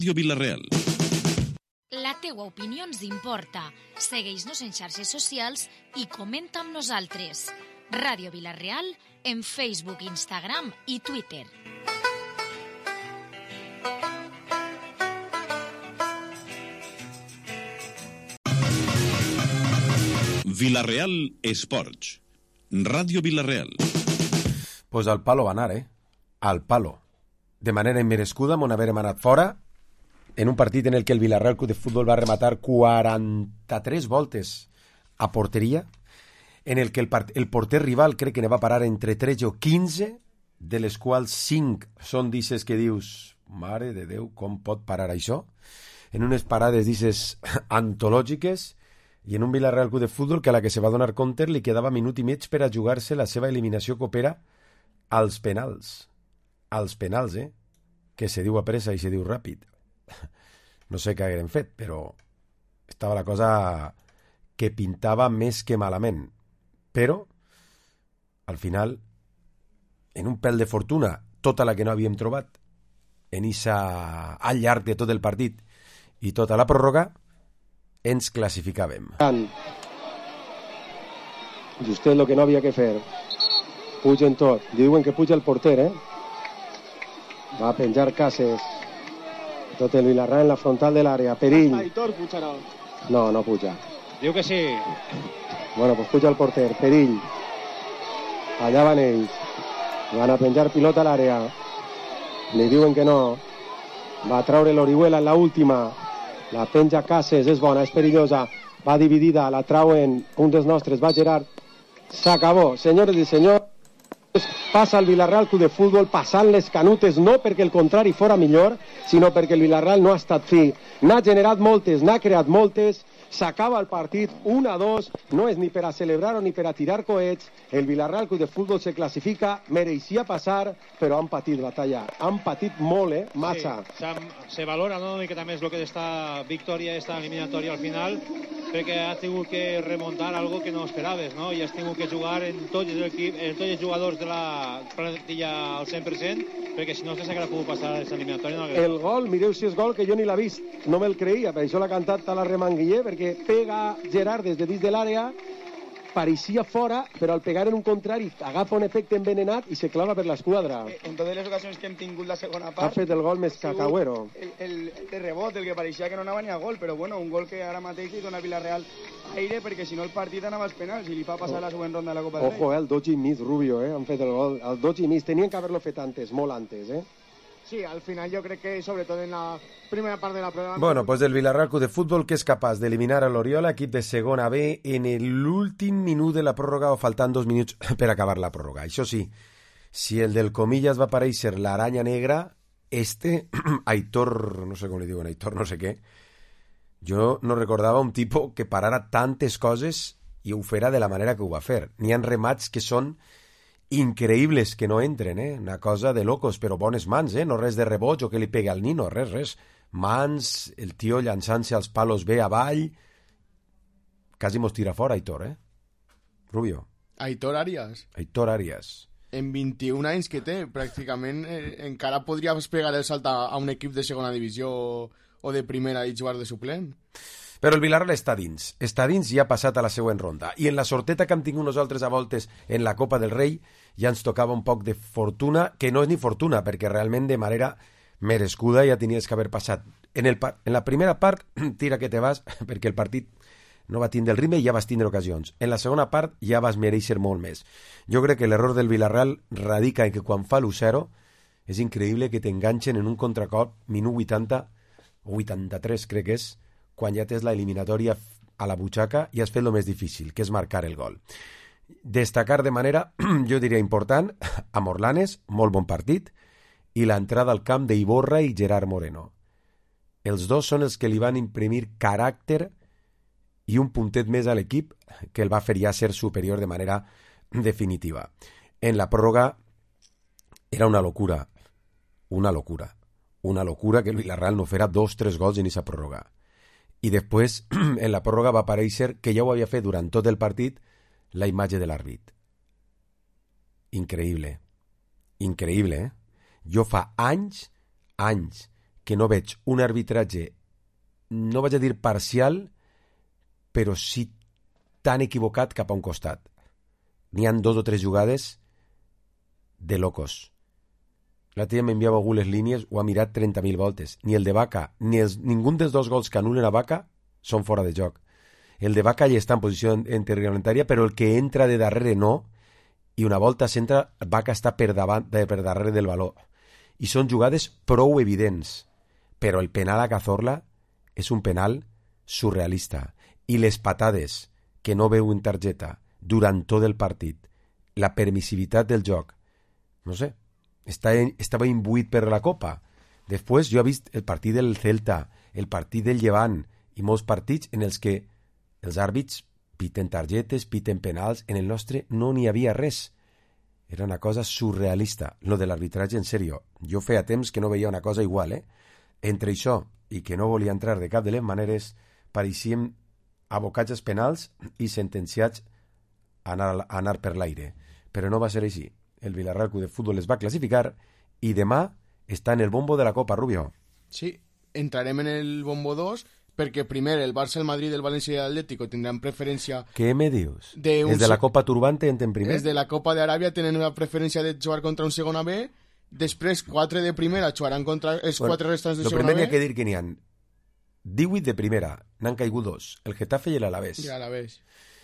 Ràdio Vila-real. La teua opinió ens importa. Segueix-nos en xarxes socials i comenta amb nosaltres. Ràdio Vila-real en Facebook, Instagram i Twitter. Vila-real Esports. Ràdio Vila-real. Pues al palo va anar, Al palo. De manera immerescuda, mon haver anat fora en un partit en el que el Villarreal Club de Futbol va rematar 43 voltes a porteria, en el que el porter rival crec que ne va parar entre 13 o 15, de les quals 5 són dices que dius, mare de Déu, com pot parar això? En unes parades dices antològiques, i en un Villarreal Club de Futbol que a la que se va donar compte li quedava minut i mig per a jugar-se la seva eliminació copera als penals. Als penals, que se diu a pressa i se diu ràpid. No sé què hagueren fet, però estava la cosa que pintava més que malament. Però, al final, en un pèl de fortuna, tota la que no havíem trobat, al llarg de tot el partit i tota la pròrroga, ens classificàvem. Justet el que no havia que fer. Pugen tot. Diuen que puja el porter, Va a penjar Cases. Tot el Villarreal en la frontal de l'àrea. Perill. Aitor pujarà. No puja. Diu que sí. Bueno, pues puja el porter. Perill. Allà van ells. Van a penjar pilota a l'àrea. Li diuen que no. Va a traure l'Orihuela en l'última. La penja Cases, és bona, és perillosa. Va dividida, la trauen un dels nostres, va Gerard. S'acabó, senyores i senyors. Passa el Villarreal Club de Futbol passant les canutes, no perquè el contrari fora millor, sinó perquè el Villarreal no ha estat fi. N'ha generat moltes, n'ha creat moltes, s'acaba el partit 1-2, no és ni per a celebrar ni per a tirar coets, el Villarreal Club de Futbol se classifica, mereixia passar, però han patit batalla, han patit molt, massa. Sí, se valora una miqueta més el que d'esta victòria, esta eliminatòria al final, perquè has tingut que remuntar algo que no esperaves, no? I has tingut que jugar en tots els jugadors de la plantilla al 100%, perquè si no se s'haguera pogut passar aquesta eliminatòria. El gol, mireu si és gol, que jo ni l'ha vist, no me'l creia, per això l'ha cantat a la Remanguiller, perquè pega Gerard des de dins de l'àrea, pareixia fora, però al pegar en un contrari agafa un efecte envenenat i se clava per l'esquadra. En totes les ocasions que hem tingut la segona part... Ha fet el gol més cacagüero. El rebot, el que pareixia que no anava ni a gol, però bueno, un gol que ara mateix li dona a Villarreal aire, perquè si no el partit anava als penals i li fa passar la següent ronda de la Copa del Rei. Ojo, el 2 i mig, Rubio, han fet el gol. El 2 i mig, tenien que haver-lo fet antes, molt antes, Sí, al final yo creo que sobre todo en la primera parte de la prueba... Bueno, pues del Villarreal Club de Futbol, que és capaç d'eliminar a l'Oriola, equip de segona B, en l'últim minut de la pròrroga o faltant 2 minuts per acabar la pròrroga. Això sí, si el del Comillas va aparèixer l'aranya negra, Aitor, no sé com li diuen, Aitor no sé què, jo no recordava un tipus que parara tantes coses i ho fera de la manera que ho va fer. N'hi ha remats que són increïbles que no entren, una cosa de locos, però bones mans, no res de reboig o que li pega al nino, res. Mans, el tio llançant-se als palos bé avall, quasi mos tira fora, Aitor, Rubio. Aitor Arias. En 21 anys que té, pràcticament encara podria pegar el salt a un equip de segona divisió o de primera i jugar de suplent. Però el Villarreal està dins i ha passat a la següent ronda. I en la sorteta que hem tingut nosaltres a voltes en la Copa del Rei ja ens tocava un poc de fortuna, que no és ni fortuna, perquè realment de manera merescuda ja tenies que haver passat. En la primera part, tira que te vas, perquè el partit no va tindre el ritme i ja vas tindre ocasions. En la segona part ja vas mereixer molt més. Jo crec que l'error del Villarreal radica en que quan fa l'1-0 és increïble que t'enganxen en un contracop minut 80 o 83, crec que és, quan ja tens la eliminatòria a la butxaca i has fet el més difícil, que és marcar el gol. Destacar de manera, jo diria important, a Morlanes, molt bon partit, i l'entrada al camp d'Iborra i Gerard Moreno. Els dos són els que li van imprimir caràcter i un puntet més a l'equip que el va fer ja ser superior de manera definitiva. En la pròrroga era una locura que el Villarreal no fera 2-3 gols en aquesta pròrroga. I després, en la pròrroga va aparèixer, que ja ho havia fet durant tot el partit, la imatge de l'àrbit. Increïble, Jo fa anys que no veig un arbitratge, no vaig a dir parcial, però sí tan equivocat cap a un costat. N'hi han 2 o 3 jugades de locos. L'altre dia m'enviava algú les línies, ho ha mirat 30.000 voltes. Ni el de Vaca, ningú dels 2 gols que anulen a Vaca són fora de joc. El de Vaca ja està en posició interreglamentària, però el que entra de darrere no, i una volta s'entra, Vaca està per darrere del baló. I són jugades prou evidents, però el penal a Cazorla és un penal surrealista. I les patades que no veuen targeta durant tot el partit, la permissivitat del joc, no sé, estava imbuït per la Copa. Després jo he vist el partit del Celta, el partit del Llevant i molts partits en els que els àrbits piten targetes, piten penals. En el nostre no n'hi havia res. Era una cosa surrealista. Lo de l'arbitratge, en sèrio. Jo feia temps que no veia una cosa igual, Entre això i que no volia entrar de cap de les maneres, pareixíem abocats als penals i sentenciats a anar per l'aire. Però no va ser així. El Villarreal Club de Futbol es va classificar i demà està en el bombo de la Copa, Rubio. Sí, entrarem en el bombo 2 perquè primer el Barça, el Madrid, el València i l'Atlético tindran preferència... Què me dius? Els de la Copa Turbante entren primer? Els de la Copa d'Aràbia tenen la preferència de jugar contra un segona B, després 4 de primera jugaran contra els 4 restants de segona B. Lo primer hi ha que dir que n'hi ha 18 de primera, n'han caigut 2, el Getafe i l'Alavés. I l'Alavés.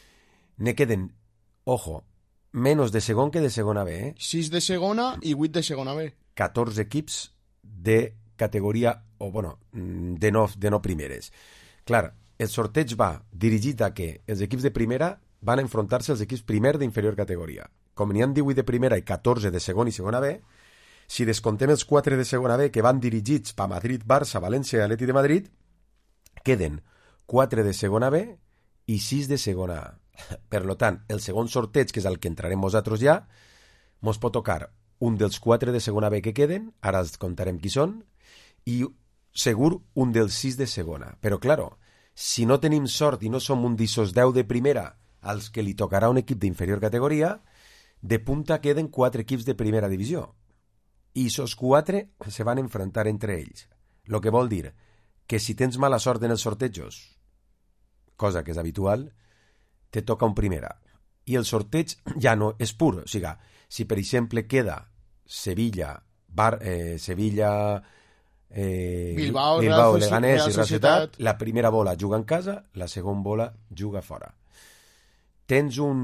Ne queden, ojo, menos de segon que de segona B, 6 de segona i 8 de segona B. 14 equips de categoria, o bueno, de no primeres. Clar, el sorteig va dirigit a que els equips de primera van a enfrontar-se als equips primer d'inferior categoria. Com n'hi ha 18 de primera i 14 de segon i segona B, si descontem els 4 de segona B que van dirigits per Madrid, Barça, València i Atleti de Madrid, queden 4 de segona B i 6 de segona A. Per tant, el segon sorteig, que és el que entrarem nosaltres ja, mos pot tocar un dels 4 de segona B que queden, ara els contarem qui són, i segur un dels 6 de segona. Però, claro, si no tenim sort i no som un d'issos 10 de primera als que li tocarà un equip d'inferior categoria, de punta queden 4 equips de primera divisió. I esos 4 se van enfrontar entre ells. Lo que vol dir que si tens mala sort en els sortejos, cosa que és habitual, te toca un primera. I el sorteig ja no és pur. O sigui, si per exemple queda Sevilla, Bilbao, Leganés i Real Societat, la primera bola juga en casa, la segona bola juga fora. Tens un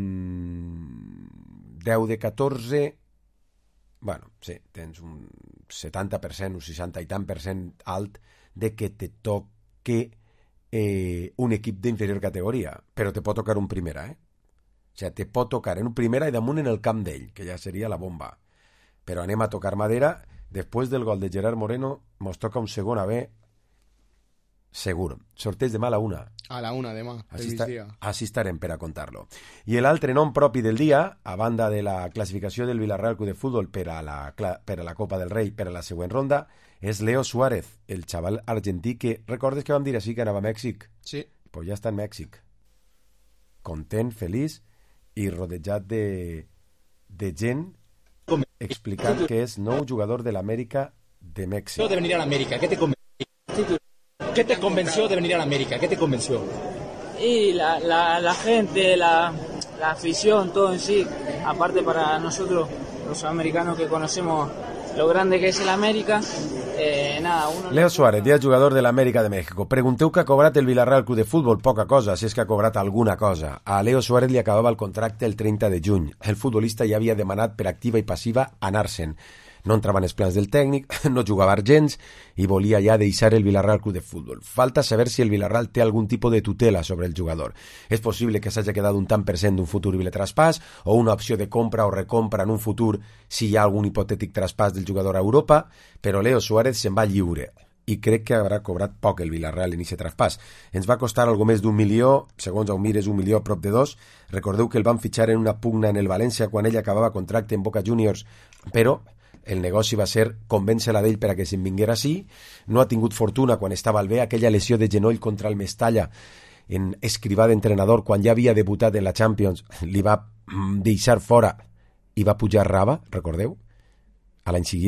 10 de 14, bueno, sí, tens un 70%, un 60 i tant % alt de que te toque un equip d'inferior categoria, però te pot tocar un primera, O sigui, te pot tocar en un primera i damunt en el camp d'ell, que ja seria la bomba. Però anem a tocar madera. Després del gol de Gerard Moreno, mos toca un segona B segur. Sorteig demà a la 1. A la 1 demà, així estarem per a contar-lo. I l'altre nom propi del dia, a banda de la classificació del Villarreal Club de Futbol per a la Copa del Rei per a la següent ronda, és Leo Suárez, el xaval argentí que, recordes que vam dir així que anava a Mèxic? Sí. Pues ja està en Mèxic. Content, feliç i rodejat de gent explicant que és nou jugador de l'América de Mèxic. De venir a l'América, ¿qué te convenció de venir a l'América? ¿Qué te convenció? Y la gente, la afición, todo en sí. Aparte para nosotros, los americanos que conocemos lo grande que es el América, Leo Suárez, dia jugador de l'Amèrica de México. Pregunteu que ha cobrat el Villarreal Club de Futbol, poca cosa, si és que ha cobrat alguna cosa. A Leo Suárez li acabava el contracte el 30 de juny. El futbolista ja havia demanat per activa i passiva anar-se'n. No entraven els plans del tècnic, no jugava gens i volia ja deixar el Villarreal Club de Futbol. Falta saber si el Villarreal té algun tipus de tutela sobre el jugador. És possible que s'hagi quedat un tant % d'un futur traspàs o una opció de compra o recompra en un futur si hi ha algun hipotètic traspàs del jugador a Europa, però Leo Suárez se'n va lliure i crec que haurà cobrat poc el Villarreal en aquest traspàs. Ens va costar algo més d'1 milió, segons ho mires 1 milió prop de 2. Recordeu que el van fitxar en una pugna en el València quan ell acabava contracte en Boca Juniors, però el negoci va ser convèncer-la d'ell per a que se'n vinguera així. No ha tingut fortuna quan estava al bé. Aquella lesió de genoll contra el Mestalla en Escrivà d'entrenador, quan ja havia debutat en la Champions, li va deixar fora i va pujar Raba, recordeu? A l'any següent,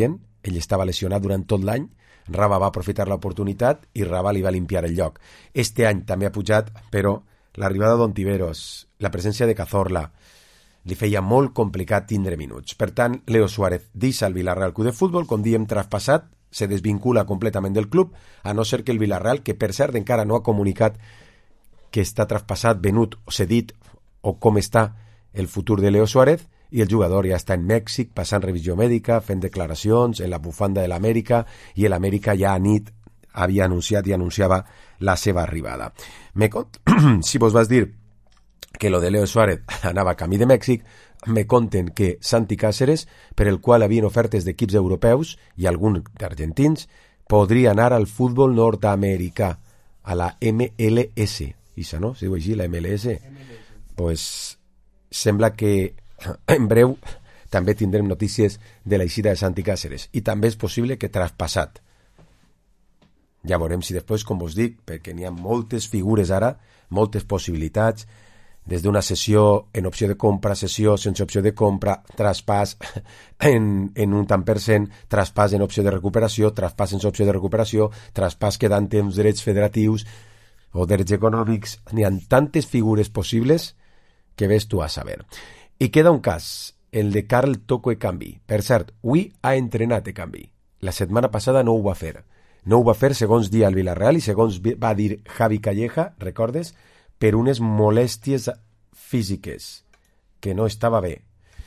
ell estava lesionat durant tot l'any, Raba va aprofitar l'oportunitat i Raba li va limpiar el lloc. Este any també ha pujat, però l'arribada d'Ontiveros, la presència de Cazorla, li feia molt complicat tindre minuts. Per tant, Leo Suárez deixa el Villarreal Club de Futbol, com diem, traspassat, se desvincula completament del club, a no ser que el Villarreal, que per cert encara no ha comunicat que està traspassat, venut o cedit, o com està el futur de Leo Suárez, i el jugador ja està en Mèxic, passant revisió mèdica, fent declaracions en la bufanda de l'Amèrica, i l'Amèrica ja a nit havia anunciat i anunciava la seva arribada. Si vos vas dir que lo de Leo Suárez anava a camí de Mèxic, me conten que Santi Cáceres, per el qual havien ofertes d'equips europeus i alguns d'argentins, podria anar al futbol nord-americà, a la MLS. Ixa, no? Si diu així, la MLS. Pues sembla que en breu també tindrem notícies de l'eixida de Santi Cáceres, i també és possible que traspassat. Ja veurem si després, com us dic, perquè n'hi ha moltes figures ara, moltes possibilitats, des d'una sessió en opció de compra, sessió sense opció de compra, traspàs en un tant per cent, traspàs en opció de recuperació, traspàs sense opció de recuperació, traspàs quedant en drets federatius o drets econòmics. N'hi ha tantes figures possibles que ves tu a saber. I queda un cas, el de Carl Toko Ekambi. Per cert, avui ha entrenat Ekambi. La setmana passada no ho va fer. No ho va fer, segons dia el Villarreal, i segons va dir Javi Calleja, recordes, per unes molèsties físiques, que no estava bé.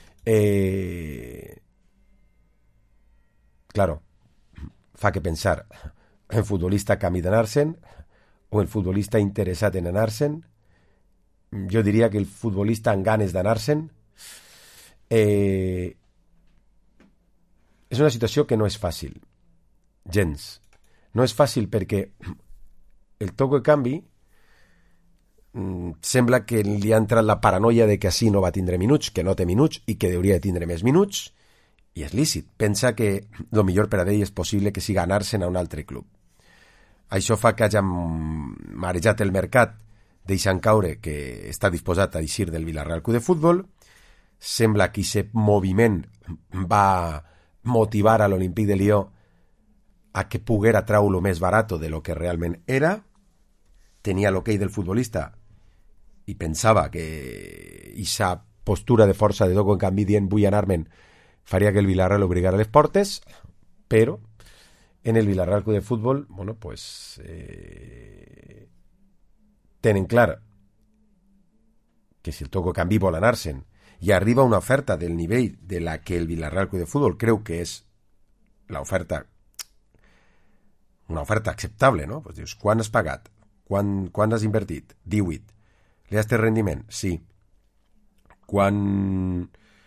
Claro, fa que pensar, el futbolista camí d'anar-se'n o el futbolista interessat en anar-se'n. Jo diria que el futbolista amb ganes d'anar-se'n. És una situació que no és fàcil, gens. No és fàcil perquè el Toko Ekambi sembla que li ha entrat la paranoia de que així no va tindre minuts, que no té minuts i que hauria de tindre més minuts, i és lícit. Pensa que el millor per a ell és possible que siga anar-se'n a un altre club. Això fa que hagi marejat el mercat, deixant caure que està disposat a eixir del Villarreal Club de Futbol. Sembla que aquest moviment va motivar a l'Olympique de Lió a que poguera treure-lo més barat de lo que realment era. Tenia l'hoquei del futbolista i pensava que aquesta postura de força de Toko Ekambi dient vull anar-me'n faria que el Villarreal obligara les portes, però en el Villarreal Club de Futbol, bueno, pues tenen clar que si el Toko Ekambi vol anar-se'n i arriba una oferta del nivell de la que el Villarreal Club de Futbol creu que és l'oferta, una oferta acceptable, no? Pues dius, quan has pagat? Quan has invertit? 18. Li has tret rendiment? Sí. Quan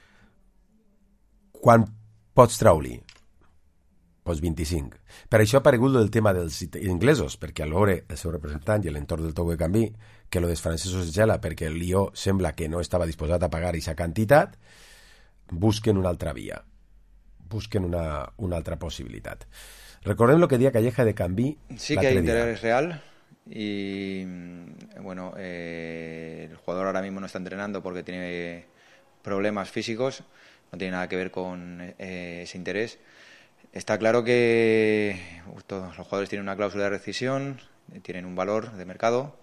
pots treure-li? Pues 25. Per això ha aparegut el tema dels inglesos, perquè al veure el seu representant i l'entorn del Toko Ekambi que lo dels francesos es gela perquè el Lió sembla que no estava disposat a pagar aquesta quantitat, busquen una altra via, busquen una altra possibilitat. Recordem lo que deia Calleja de Ekambi. Sí que hay interés real y bueno, el jugador ahora mismo no está entrenando porque tiene problemas físicos, no tiene nada que ver con ese interés. Está claro que todos los jugadores tienen una cláusula de rescisión, tienen un valor de mercado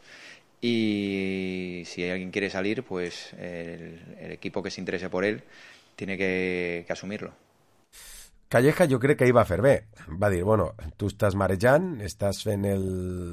y si alguien quiere salir, pues el equipo que se interese por él tiene que asumirlo. Calleja jo crec que hi va fer bé. Va dir, bueno, tu estàs marejant, estàs fent el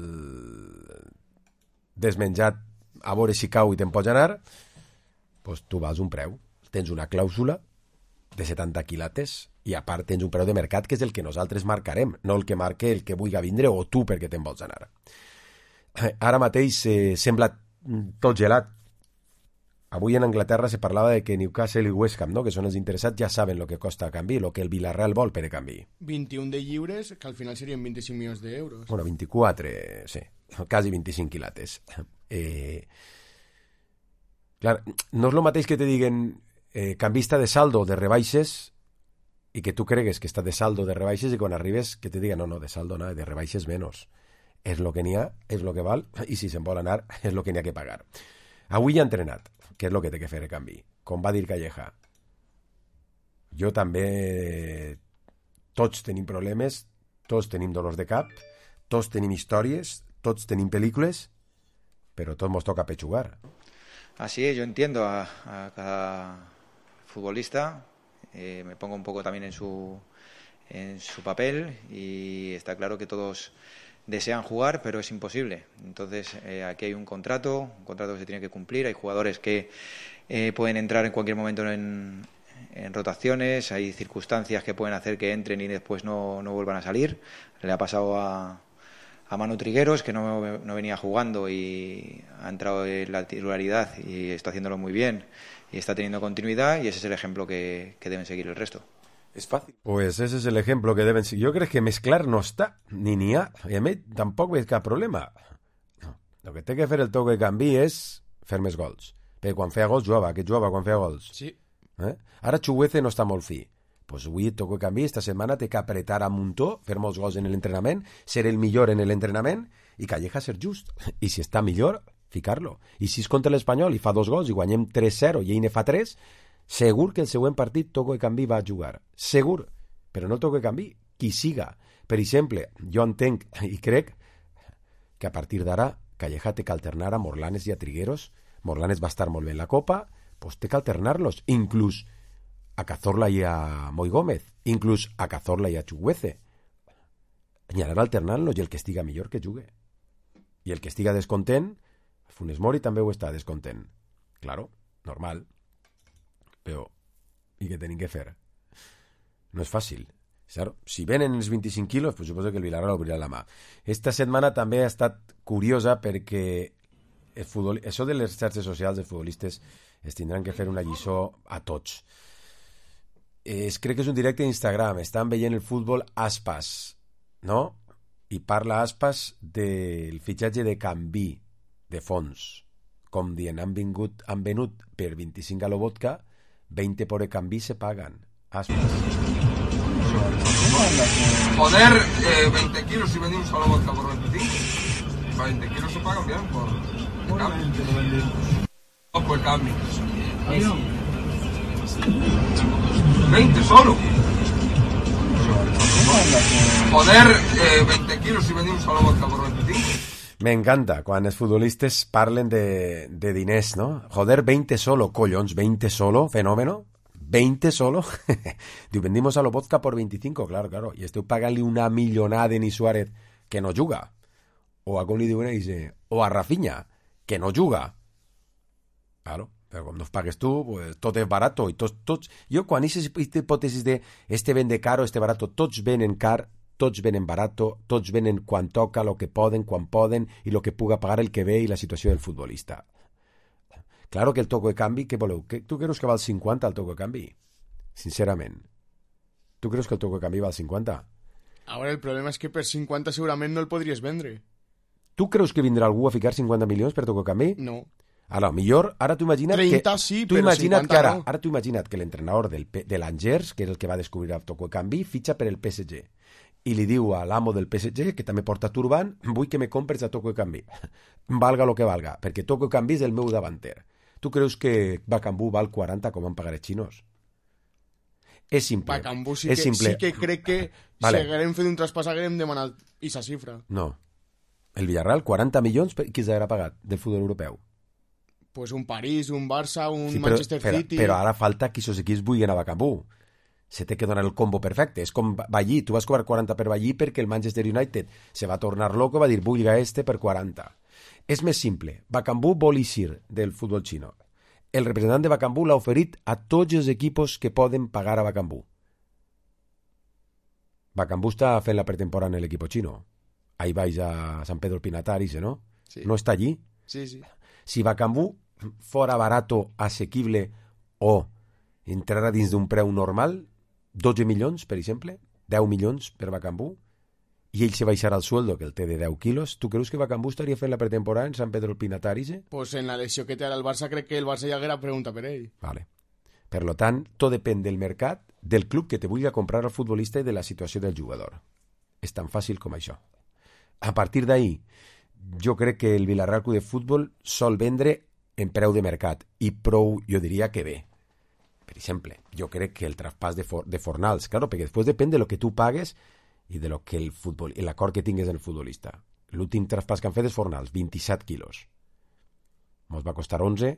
desmenjat a veure si cau i te'n pots anar, doncs tu vas un preu. Tens una clàusula de 70 quilates i a part tens un preu de mercat que és el que nosaltres marcarem, no el que marque el que vulgui vindre o tu perquè te'n vols anar. Ara mateix sembla tot gelat. Avui en Anglaterra se parlava de que Newcastle i West Ham, no? Que són els interessats, ja saben el que costa a canvi, el que el Villarreal vol per a canvi. 21 de lliures, que al final serien 25 milions d'euros. Bueno, 24, sí, quasi 25 quilates. Clar, no és el mateix que te diguen canvista de saldo de rebaixes i que tu cregues que està de saldo de rebaixes i quan arribes que te diguen no, de saldo no, de rebaixes menys. És el que n'hi ha, és el que val, i si se'n vol anar és el que n'hi ha que pagar. Avui ja ha entrenat, que és el que té que fer el canvi. Com va dir Calleja, jo també Tots tenim problemes, tots tenim dolors de cap, tots tenim històries, tots tenim pel·lícules, pero todos nos toca pechugar. Así es, yo entiendo a cada futbolista, me pongo un poco también en su papel y está claro que todos desean jugar, pero es imposible. Entonces aquí hay un contrato que se tiene que cumplir, hay jugadores que pueden entrar en cualquier momento en rotaciones, hay circunstancias que pueden hacer que entren y después no vuelvan a salir. Le ha pasado a Manu Trigueros, que no venía jugando y ha entrado en la titularidad y está haciéndolo muy bien y está teniendo continuidad, y ese es el ejemplo que deben seguir el resto. Es fácil. Pues ese es el ejemplo que deben seguir. Yo creo que mezclar no está, ni ha. I a mi tampoc veig cap problema. No. El que té que fer el Toko Ekambi és fer més gols. Perquè quan feia gols jugava, que jugava quan feia gols. Sí. Ara Chukwueze no està molt fi. Pues avui Toko Ekambi esta setmana té que apretar a muntó, fer molts gols en l'entrenament, ser el millor en l'entrenament i Calleja ser just. I si està millor, ficar-lo. I si és contra l'Espanyol i fa 2 gols i guanyem 3-0 i ell ne fa 3, segur que el següent partit Toko Ekambi va a jugar. Segur. Però no Toko Ekambi, qui siga. Per exemple, jo entenc i crec que a partir d'ara Calleja té que alternar a Morlanes i a Trigueros. Morlanes va estar molt bé en la Copa, pues té que alternar-los. Inclús a Cazorla i a Moi Gómez, inclús a Cazorla i a Chukwueze. I anar alternant-los, i el que estiga millor que jugue. I el que estiga descontent, Funes Mori també ho està descontent. Claro, normal. Però, i què tenim que fer? No és fàcil. Claro, si venen els 25 quilos, pues suposo que el Villarreal obrirà la mà. Esta setmana també ha estat curiosa perquè això de les xarxes socials dels futbolistes es tindran que fer una lliçó a tots. Crec que és un directe d'Instagram, estan veient el futbol Aspas, no? I parla Aspas del fitxatge de Canvi, de fons, com dient, han venut per 25 a Lobotka, 20 por Ekambi se pagan. Aspas. Joder, 20 kilos si vendimos a Lobotka por 25. 20 kilos se pagan bien por Ekambi. No, por Ekambi. 20 solo. Joder, 20 kilos si vendimos a Lobotka por 25. Me encanta quan els futbolistes parlen de diners, ¿no? Joder, 20 solo, collons, 20 solo, fenómeno, 20 solo. Diu, vendimos a Lobotka por 25, claro, i esteu pagant-li una millonada a Denis Suárez, que no juga. O a com li diuen ells, o a Rafinha, que no juga. Claro, però com no pagues tu, pues, tot és barato. I tots, jo quan hi ha hipòtesis de este vende caro, este barato, tots venen car, tots venen barato, tots venen quan toca, lo que poden, quan poden, i lo que puga pagar el que ve i la situació del futbolista. Claro que el Toko Ekambi, què voleu? Tu creus que val 50 el Toko Ekambi? Sincerament. Tu creus que el Toko Ekambi val 50? Ara el problema és que per 50 segurament no el podries vendre. Tu creus que vindrà algú a ficar 50 milions per Toko Ekambi? No. Ara, millor, ara t'ho imagina't 30 que... sí, però 50 no. Ara t'ho imagina't que l'entrenador de l'Angers, que és el que va descobrir el Toko Ekambi, fitxa per el PSG. I li diu a l'amo del PSG, que també porta turban, vull que me compres a Toko Ekambi. Valga lo que valga, perquè Toko Ekambi és el meu davanter. Tu creus que Bakambu val 40 com van pagar els xinos? És simple. Bakambu sí que crec que vale. Si haguem fet un traspàs haguem demanat aquesta xifra. No. El Villarreal, 40 milions, qui s'haurà pagat del futbol europeu? Pues un París, un Barça, un sí, Manchester City... Però ara falta que aquests equips vulguin a Bakambu. Se té que donar el combo perfecte. És com Ballí, tu vas cobrar 40 per Ballí perquè el Manchester United se va tornar loco i va dir vull a este per 40. És més simple. Bakambu vol eixir del futbol xino. El representant de Bakambu l'ha oferit a tots els equipos que poden pagar a Bakambu. Bakambu està fent la pretemporada en l'equip xino. Ahí vais a San Pedro Pinatar, ¿no? Sí. ¿No está allí? Sí, sí. Si Bakambu fora barato, assequible o entrara dins d'un preu normal, 12 milions, per exemple, 10 milions per Bakambu, i ell se baixarà el sueldo, que el té de 10 quilos, tu creus que Bakambu estaria fent la pretemporada en San Pedro Pinatar? Pues en la lesió que té ara el Barça, crec que el Barça ja haguera pregunta per ell. Vale. Per lo tant, tot depèn del mercat, del club que te vulgui comprar al futbolista i de la situació del jugador. És tan fàcil com això. A partir d'ahí, jo crec que el Villarreal Club de Futbol sol vendre en preu de mercat, i prou, jo diria que bé. Per exemple, jo crec que el traspàs de Fornals, claro, perquè després depèn de lo que tu pagues i de lo que l'acord que tingues en el futbolista. L'últim traspàs que han fet és Fornals, 27 quilos. Ens va costar 11,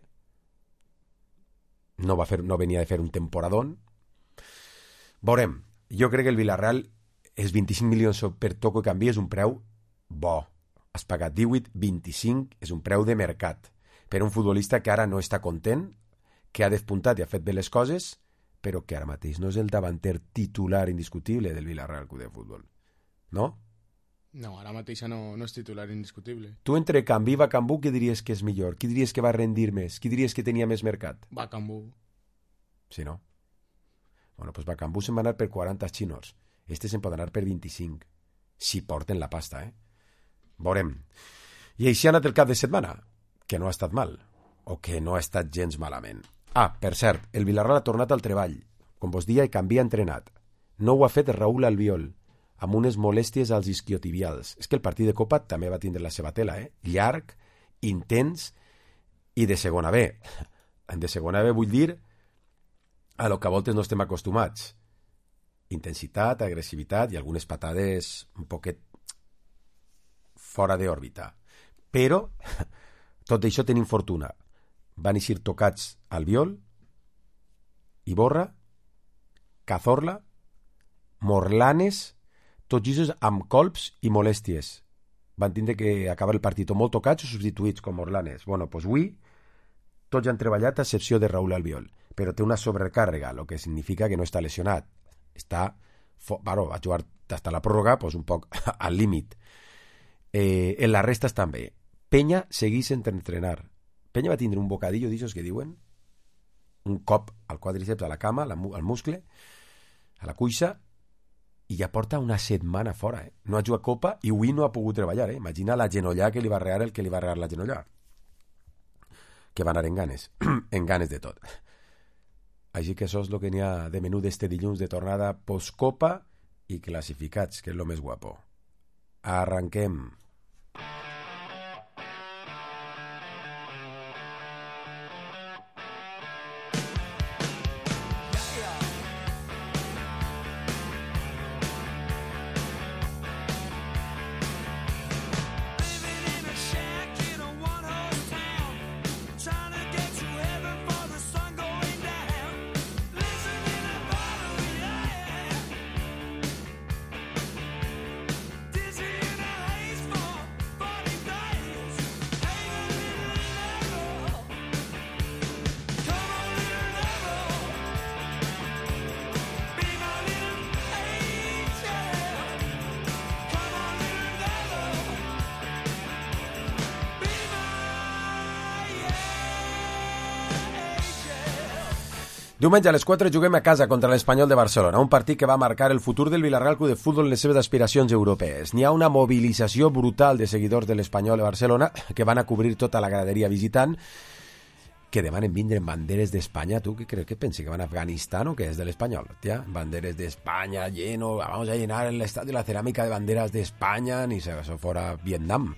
no venia de fer un temporadón. Veurem, jo crec que el Villarreal, els 25 milions per Toko Ekambi és un preu bo. Has pagat 18, 25, és un preu de mercat. Per un futbolista que ara no està content, que ha despuntat i ha fet bé les coses, però que ara mateix no és el davanter titular indiscutible del Villarreal Club de Futbol. No? No, ara mateix no és titular indiscutible. Tu entre Ekambi i Bakambu, què diries que és millor? Qui diries que va rendir més? Qui diries que tenia més mercat? Bakambu. Sí, no? Bueno, doncs Bakambu se'n va anar per 40 xinos. Este se'n pot anar per 25. Si porten la pasta, Veurem. I així ha anat el cap de setmana, que no ha estat mal, o que no ha estat gens malament. Ah, per cert, el Villarreal ha tornat al treball. Com vos dia, Ekambi ha entrenat. No ho ha fet Raúl Albiol, amb unes molèsties als isquiotibials. És que el partit de Copa també va tindre la seva tela, llarg, intens i de segona B. De segona B vull dir a lo que a voltes no estem acostumats. Intensitat, agressivitat i algunes patades un poquet fora d'òrbita. Però tot això tenim fortuna. Van eixir tocats Albiol, Iborra, Cazorla, Morlanes, tots ells amb colps i molèsties. Van tindre que acabar el partit o molt tocats o substituïts com Morlanes. Bueno, doncs avui tots han treballat a excepció de Raúl Albiol, però té una sobrecàrrega, el que significa que no està lesionat. Va jugar fins a la pròrroga un poc al límit. En la resta estan bé. Penya segueix sense entrenar. Penya va tindre un bocadillo d'aixòs que diuen, un cop al quadríceps, a la cama, al muscle, a la cuixa, i ja porta una setmana fora. No ha jugat Copa i avui no ha pogut treballar. Imagina la genollà que li va regar el que li va regar la genollà. Que va anar en ganes. En ganes de tot. Així que això és el que n'hi ha de menú d'este dilluns de tornada post-Copa i classificats, que és el més guapo. Arranquem. Diumenge a les 4 juguem a casa contra l'Espanyol de Barcelona, un partit que va marcar el futur del Villarreal Club de Futbol en les seves aspiracions europees. N'hi ha una mobilització brutal de seguidors de l'Espanyol de Barcelona que van a cobrir tota la graderia visitant, que demanen vindre en banderes d'Espanya. Tu què creus? ¿Qué pensi? ¿Que van a Afganistán o qué es del Espanyol? Tía, banderes de España lleno, vamos a llenar el estadio la cerámica de banderas de España, ni se eso fuera Vietnam.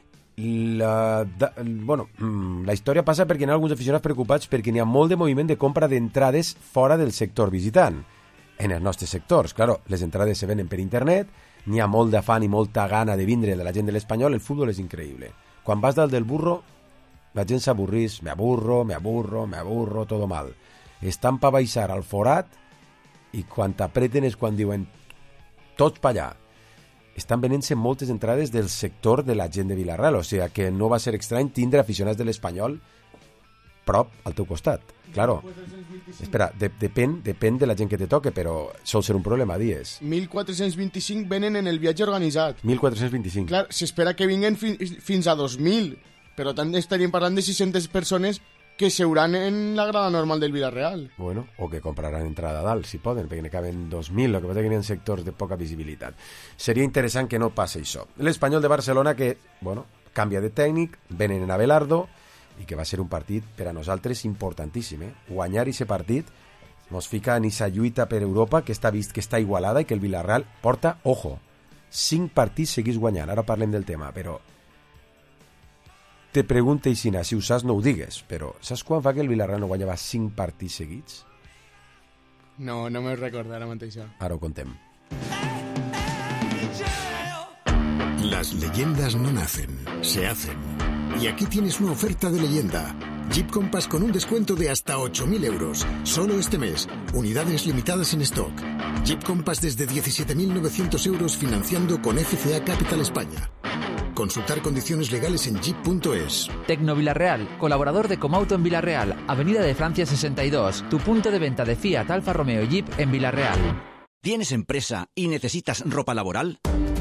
La història passa perquè hi ha alguns aficionats preocupats perquè n'hi ha molt de moviment de compra d'entrades fora del sector visitant. En els nostres sectors, claro, les entrades se venen per internet, n'hi ha molt d'afany i molta gana de vindre de la gent de l'Espanyol, el futbol és increïble. Quan vas dalt del burro, la gent s'avorrís, me aburro, todo mal. Estan pa baixar al forat i quan t'apreten és quan diuen tots pa allà. Estan venent-se moltes entrades del sector de la gent de Villarreal, o sigui que no va ser estrany tindre aficionats de l'Espanyol prop al teu costat. Claro. Espera, depèn de la gent que te toque, però sol ser un problema, dies. 1.425 venen en el viatge organitzat. 1.425. Clar, s'espera que vinguen fins a 2.000, però tant estaríem parlant de 600 persones que seuran en la grada normal del Villarreal. Bueno, o que compraran entrada dalt, si poden, perquè ne caben 2.000, el que passa que n'hi ha sectors de poca visibilitat. Seria interessant que no passi això. L'Espanyol de Barcelona que, canvia de tècnic, venen en Abelardo, i que va ser un partit per a nosaltres importantíssim. Guanyar aquest partit ens fica en aquesta lluita per Europa, que està vist que està igualada i que el Villarreal porta, 5 partits seguits guanyant. Ara parlem del tema, però te pregunte, Isina, si ho saps no ho digues, però saps quan fa que el Villarreal no guanyava 5 partits seguits? No me recordarà mateix. Ara ho contem. Las leyendas no nacen, se hacen. Y aquí tienes una oferta de leyenda. Jeep Compass con un descuento de hasta 8.000 euros. Solo este mes. Unidades limitadas en stock. Jeep Compass desde 17.900 euros financiando con FCA Capital España. Consultar condiciones legales en jeep.es. Tecno Villarreal, colaborador de Comauto en Villarreal, Avenida de Francia 62, tu punto de venta de Fiat, Alfa Romeo y Jeep en Villarreal. ¿Tienes empresa y necesitas ropa laboral?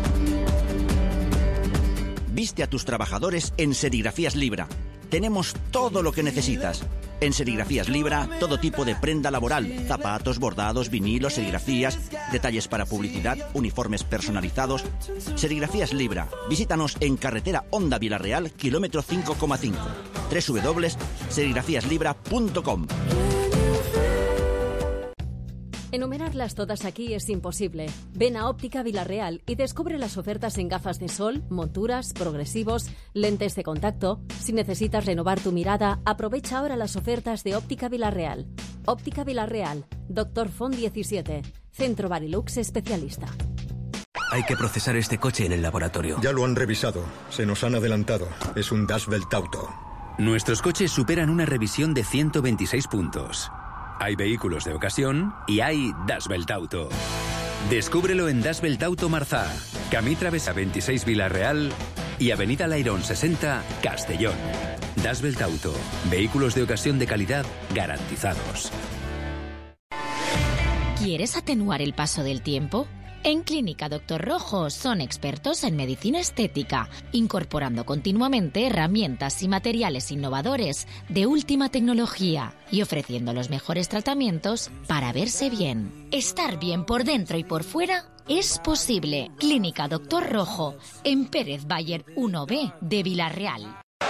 Viste a tus trabajadores en Serigrafías Libra. Tenemos todo lo que necesitas. En Serigrafías Libra, todo tipo de prenda laboral, zapatos, bordados, vinilos, serigrafías, detalles para publicidad, uniformes personalizados. Serigrafías Libra. Visítanos en carretera Honda Villarreal, kilómetro 5,5. www.serigrafíaslibra.com. Enumerarlas todas aquí es imposible. Ven a Óptica Villarreal y descubre las ofertas en gafas de sol, monturas, progresivos, lentes de contacto. Si necesitas renovar tu mirada, aprovecha ahora las ofertas de Óptica Villarreal. Óptica Villarreal, Dr. Font 17, Centro Barilux especialista. Hay que procesar este coche en el laboratorio. Ya lo han revisado. Se nos han adelantado. Es un Das Welt Auto. Nuestros coches superan una revisión de 126 puntos. Hay vehículos de ocasión y hay Das Welt Auto. Descúbrelo en Das Welt Auto Marzá, Camí Travesa 26 Villarreal y Avenida Lairón 60 Castellón. Das Welt Auto. Vehículos de ocasión de calidad garantizados. ¿Quieres atenuar el paso del tiempo? En Clínica Dr. Rojo son expertos en medicina estética, incorporando continuamente herramientas y materiales innovadores de última tecnología y ofreciendo los mejores tratamientos para verse bien. Estar bien por dentro y por fuera es posible. Clínica Dr. Rojo, en Pérez Bayer 1B de Villarreal.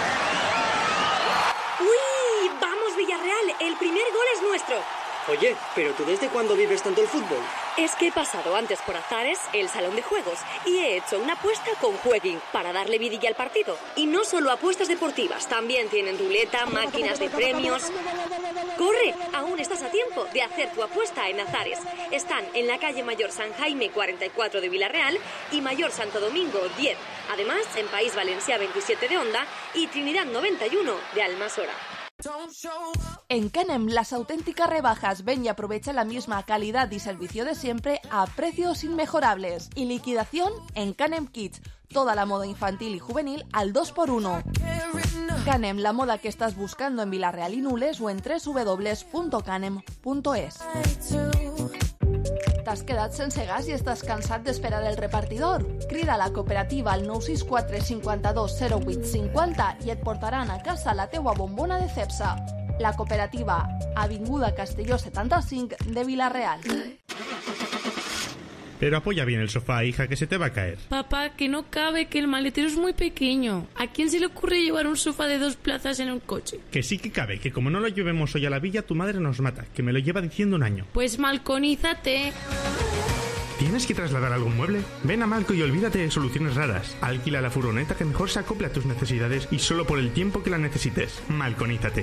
¡Uy! ¡Vamos, Villarreal! El primer gol es nuestro. Oye, ¿pero tú desde cuándo vives tanto el fútbol? Es que he pasado antes por Azares, el salón de juegos, y he hecho una apuesta con Jueguin para darle vidilla al partido. Y no solo apuestas deportivas, también tienen ruleta, máquinas de premios. ¡Corre! Aún estás a tiempo de hacer tu apuesta en Azares. Están en la calle Mayor San Jaime 44 de Villarreal y Mayor Santo Domingo 10. Además, en País Valencià 27 de Onda y Trinidad 91 de Almasora. En Canem, las auténticas rebajas. Ven y aprovecha la misma calidad y servicio de siempre a precios inmejorables. Y liquidación en Canem Kids. Toda la moda infantil y juvenil al 2x1. Canem, la moda que estás buscando en Villarreal y Nules o en www.canem.es. T'has quedat sense gas i estàs cansat d'esperar el repartidor? Crida a la cooperativa al 964 52 08 50 i et portaran a casa la teua bombona de Cepsa. La cooperativa, Avinguda Castelló 75 de Villarreal. Pero apoya bien el sofá, hija, que se te va a caer. Papá, que no cabe, que el maletero es muy pequeño. ¿A quién se le ocurre llevar un sofá de 2 plazas en un coche? Que sí que cabe, que como no lo llevemos hoy a la villa, tu madre nos mata, que me lo lleva diciendo un año. Pues malconízate. ¿Tienes que trasladar algún mueble? Ven a Malco y olvídate de soluciones raras. Alquila la furgoneta que mejor se acople a tus necesidades y solo por el tiempo que la necesites. Malconízate.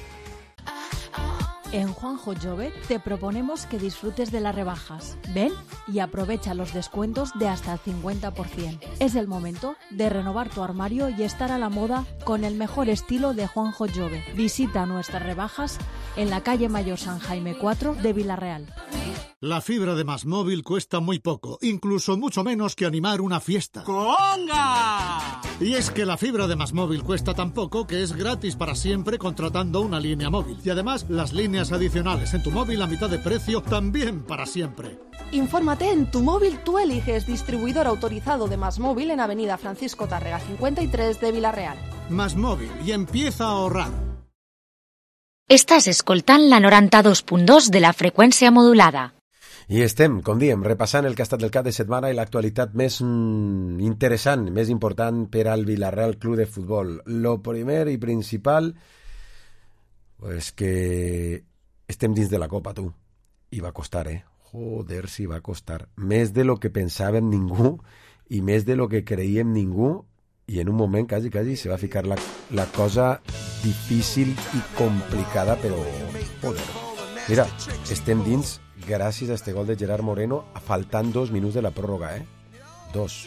En Juanjo Jove te proponemos que disfrutes de las rebajas. Ven y aprovecha los descuentos de hasta el 50%. Es el momento de renovar tu armario y estar a la moda con el mejor estilo de Juanjo Jove. Visita nuestras rebajas en la calle Mayor San Jaime 4 de Villarreal. La fibra de MásMóvil cuesta muy poco, incluso mucho menos que animar una fiesta. ¡Conga! Y es que la fibra de MásMóvil cuesta tan poco que es gratis para siempre contratando una línea móvil. Y además, las líneas adicionales en tu móvil a mitad de precio también para siempre. Infórmate en Tu Móvil Tú Eliges, distribuidor autorizado de MásMóvil en Avenida Francisco Tárrega 53 de Villarreal. MásMóvil, y empieza a ahorrar. Estàs escoltant la 92.2 de la freqüència modulada. I estem, com diem, repassant el que ha estat el cap de setmana i l'actualitat més interessant, més important per al Villarreal Club de Futbol. Lo primer i principal és que estem dins de la Copa, tu. I va costar, Joder, si va costar. Més de lo que pensàvem ningú i més de lo que creiem ningú, i en un moment quasi se va ficar la cosa difícil i complicada, però joder. Mira, estem dins gràcies a este gol de Gerard Moreno, faltant 2 minuts de la pròrroga, 2.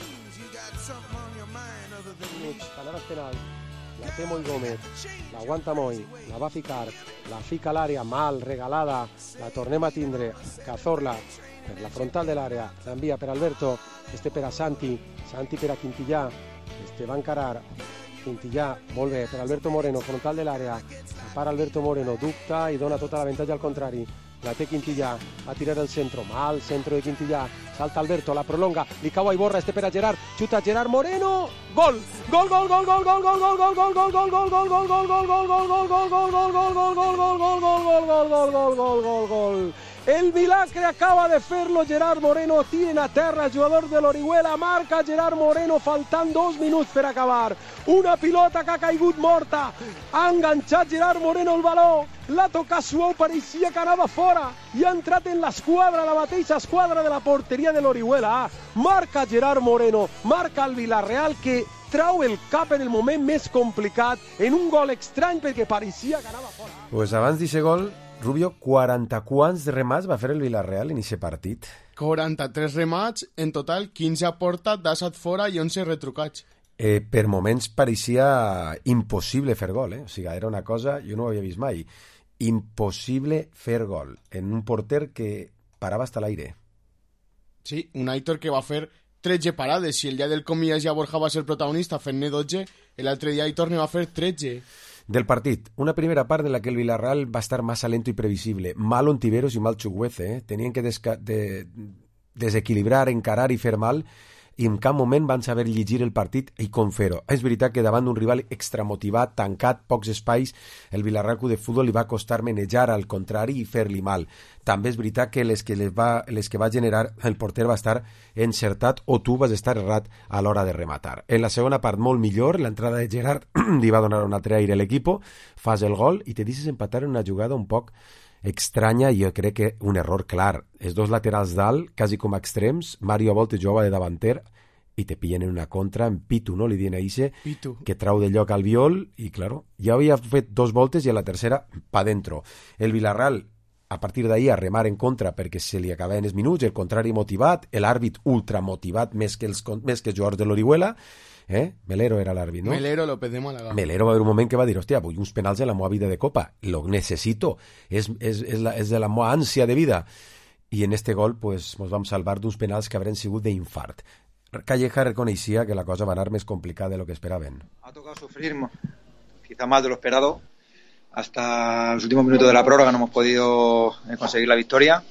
Anar al penal, la té Moi Gómez, l'aguanta Moi, la va ficar, la fica a l'àrea, mal, regalada, la tornem a tindre, Cazorla, per la frontal de l'àrea, l'envia per Alberto, per a Santi per a Quintillà, va a encarar, Quintillà, molt bé, per Alberto Moreno, frontal de l'àrea, para Alberto Moreno, dubta i dona tota l'avantatge al contrari, la té Quintillà, va a tirar el centro, mal centro de Quintillà, salta Alberto, la prolonga, li cau a Iborra, per a Gerard, xuta Gerard Moreno, gol! Gol, gol, gol, gol, gol, gol, gol, gol, gol, gol, gol, gol, gol, gol, gol, gol, gol, gol, gol. El milagre acaba de fer-lo Gerard Moreno, tiren a terra el jugador de l'Orihuela, marca Gerard Moreno faltant 2 minuts per acabar, una pilota que ha caigut morta, ha enganxat Gerard Moreno el baló, l'ha tocat suau, pareixia que anava fora i ha entrat en l'esquadra, la mateixa esquadra de la porteria de l'Orihuela, marca Gerard Moreno, marca el Villarreal que trau el cap en el moment més complicat, en un gol estrany perquè pareixia que anava fora. Pues abans d'aquest gol, Rubio, 44 de remats va fer el Villarreal en aquest partit. 43 remats, en total 15 a porta, 17 fora i 11 retrucats. Per moments pareixia impossible fer gol, O sigui, era una cosa, jo no ho havia vist mai, impossible fer gol en un porter que parava hasta l'aire. Sí, un Aitor que va fer 13 parades. Si el dia del Comillas ja Borja va ser protagonista fent-ne 12, l'altre dia Aitor ne va fer 13. Del partit, una primera part en la que el Villarreal va estar massa lento i previsible. Mal Ontiveros i mal Chukwueze, Tenien que desequilibrar, encarar i fer mal, i en cap moment van saber llegir el partit i com fer-ho. És veritat que davant d'un rival extramotivat, tancat, pocs espais, el Villarreal Club de Futbol li va costar manejar al contrari i fer-li mal. També és veritat que les que va generar el porter va estar encertat o tu vas estar errat a l'hora de rematar. En la segona part molt millor, l'entrada de Gerard li va donar un altre aire a l'equip, fas el gol i te deixes empatar en una jugada un poc estranya i jo crec que un error clar. Els dos laterals dalt, quasi com a extrems, Mario Volta jugava de davanter i te pillen en una contra, en Pitu, no? Li diuen a Ixe, que trau de lloc al Viol i, claro, ja havia fet 2 voltes i a la tercera, pa dentro. El Villarreal, a partir d'ahir, a remar en contra perquè se li acabaven els minuts, el contrari motivat, l'àrbit ultramotivat més que els jugadors de l'Orihuela, Melero era l'àrbit, no? Melero López de Málaga. Melero va haver un moment que va dir, hòstia, vull uns penals en la meva vida de copa, lo necesito, és de la meva ànsia de vida. I en este gol, pues, ens vam salvar d'uns penals que haurien sigut d'infart. Calleja reconeixia que la cosa va anar més complicada de lo que esperaven. Ha tocado sufrir quizá más de lo esperado. Hasta los últimos minutos de la prórroga no hemos podido conseguir la victoria.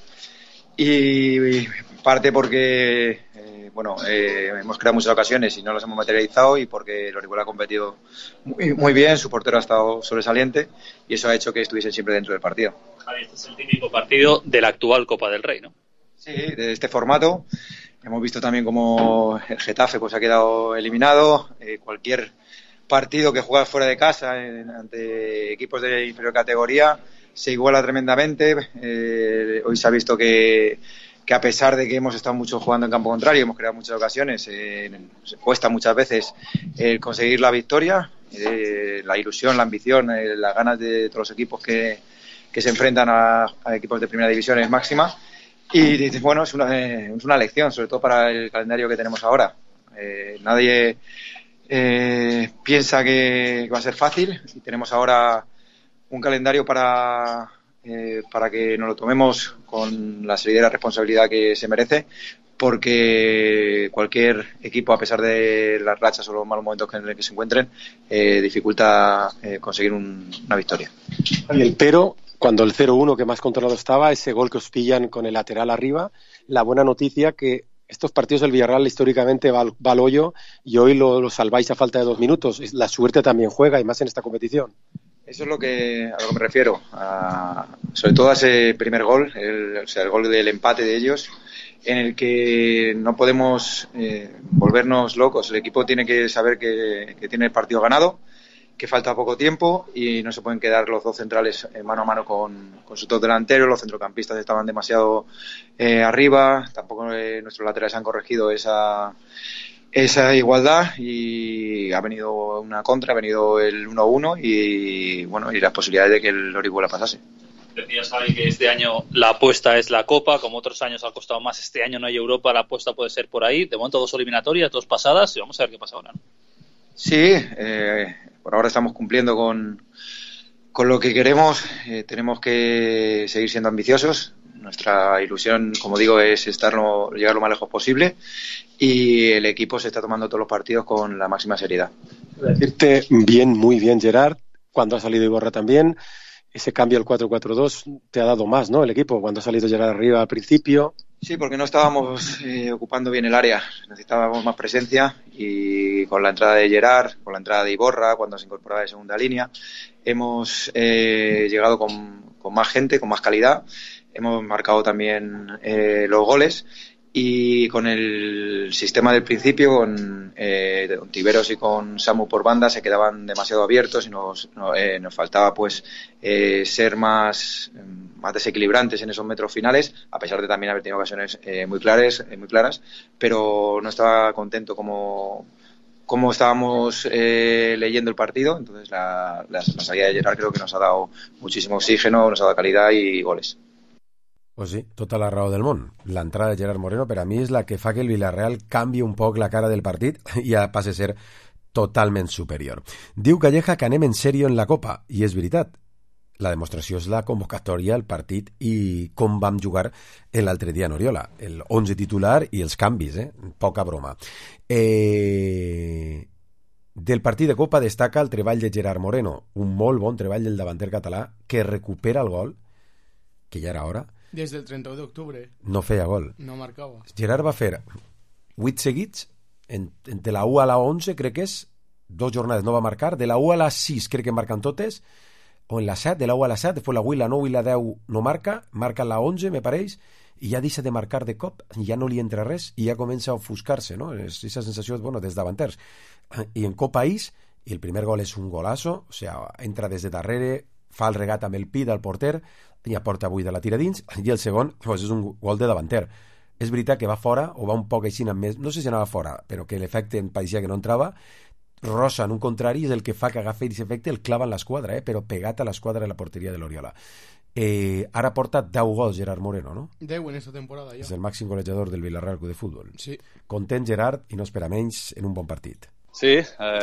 Y parte porque hemos creado muchas ocasiones y no las hemos materializado, y porque el Orihuela ha competido muy bien, su portero ha estado sobresaliente y eso ha hecho que estuviesen siempre dentro del partido. Javi, este es el típico partido de la actual Copa del Rey, ¿no? Sí, de este formato. Hemos visto también cómo el Getafe pues ha quedado eliminado. Cualquier partido que juegas fuera de casa ante equipos de inferior categoría se iguala tremendamente. Hoy se ha visto que a pesar de que hemos estado mucho jugando en campo contrario, hemos creado muchas ocasiones, se cuesta muchas veces conseguir la victoria. La ilusión, la ambición, las ganas de todos los equipos que se enfrentan a equipos de primera división es máxima. Y bueno, es una lección, sobre todo para el calendario que tenemos ahora. Nadie piensa que va a ser fácil, y tenemos ahora un calendario para que nos lo tomemos con la seriedad y la responsabilidad que se merece, porque cualquier equipo, a pesar de las rachas o los malos momentos en los que se encuentren, dificulta conseguir una victoria. Y el pero, cuando el 0-1 que más controlado estaba, ese gol que os pillan con el lateral arriba, la buena noticia que estos partidos del Villarreal históricamente va al hoyo y hoy lo salváis a falta de 2 minutos. La suerte también juega, y más en esta competición. Eso es a lo que me refiero, sobre todo a ese primer gol, el gol del empate de ellos, en el que no podemos volvernos locos. El equipo tiene que saber que tiene el partido ganado, que falta poco tiempo y no se pueden quedar los dos centrales mano a mano con sus dos delanteros. Los centrocampistas estaban demasiado arriba, tampoco nuestros laterales han corregido esa igualdad, y ha venido una contra, ha venido el 1-1 y las posibilidades de que el Orihuela pasase. Decías, Javi, que este año la apuesta es la Copa, como otros años ha costado más, este año no hay Europa, la apuesta puede ser por ahí. De momento 2 eliminatorias, 2 pasadas, y vamos a ver qué pasa ahora, ¿no? Sí, por ahora estamos cumpliendo con lo que queremos. Tenemos que seguir siendo ambiciosos. Nuestra ilusión, como digo, es llegar lo más lejos posible, y el equipo se está tomando todos los partidos con la máxima seriedad. Decirte bien, muy bien, Gerard, cuando ha salido Iborra también, ese cambio al 4-4-2 te ha dado más, ¿no? El equipo, cuando ha salido Gerard arriba al principio. Sí, porque no estábamos ocupando bien el área, necesitábamos más presencia, y con la entrada de Gerard, con la entrada de Iborra, cuando se incorporaba de segunda línea, hemos llegado con más gente, con más calidad. Hemos marcado también los goles, y con el sistema del principio, con Tiveros y con Samu por banda, se quedaban demasiado abiertos y nos faltaba pues ser más desequilibrantes en esos metros finales, a pesar de también haber tenido ocasiones muy claras, pero no estaba contento como estábamos leyendo el partido. Entonces la salida de Gerard creo que nos ha dado muchísimo oxígeno, nos ha dado calidad y goles. Pues sí, tota la raó del món. L'entrada de Gerard Moreno per a mi és la que fa que el Villarreal canvi un poc la cara del partit i ja passi a ser totalment superior. Diu Calleja que anem en sèrio en la Copa, i és veritat. La demostració és la convocatòria, el partit i com vam jugar l'altre dia a Oriola. El 11 titular i els canvis, poca broma. Del partit de Copa destaca el treball de Gerard Moreno, un molt bon treball del davanter català que recupera el gol, que ja era hora. Des del 31 d'octubre. No feia gol. No marcava. Gerard va fer 8 seguits, entre la 1 a la 11 crec que és, 2 jornades no va marcar, de la 1 a la 6 crec que marquen totes, o en la 7, de la 1 a la 7, després la 8, la 9 i la 10 no marca la 11, me pareix, i ja deixa de marcar de cop, ja no li entra res, i ja comença a ofuscar-se, no? És aquesta sensació, bueno, des davanters. I en Copa País, i el primer gol és un golazo, o sigui, entra des de darrere, fa el regat amb el pit al porter, i aporta avui de la tira dins, i el segon pues, és un gol de davanter. És veritat que va fora, o va un poc així amb més, no sé si anava fora, però que l'efecte em pareixia que no entrava. Rosa, en un contrari, és el que fa que agafi aquest efecte, el clava en l'esquadra, però pegat a l'esquadra de la porteria de l'Oriola. Ara porta 10 gols Gerard Moreno, no? 10 en aquesta temporada, ja. És el màxim golejador del Villarreal Club de Futbol. Sí. Content Gerard, i no espera menys en un bon partit. Sí,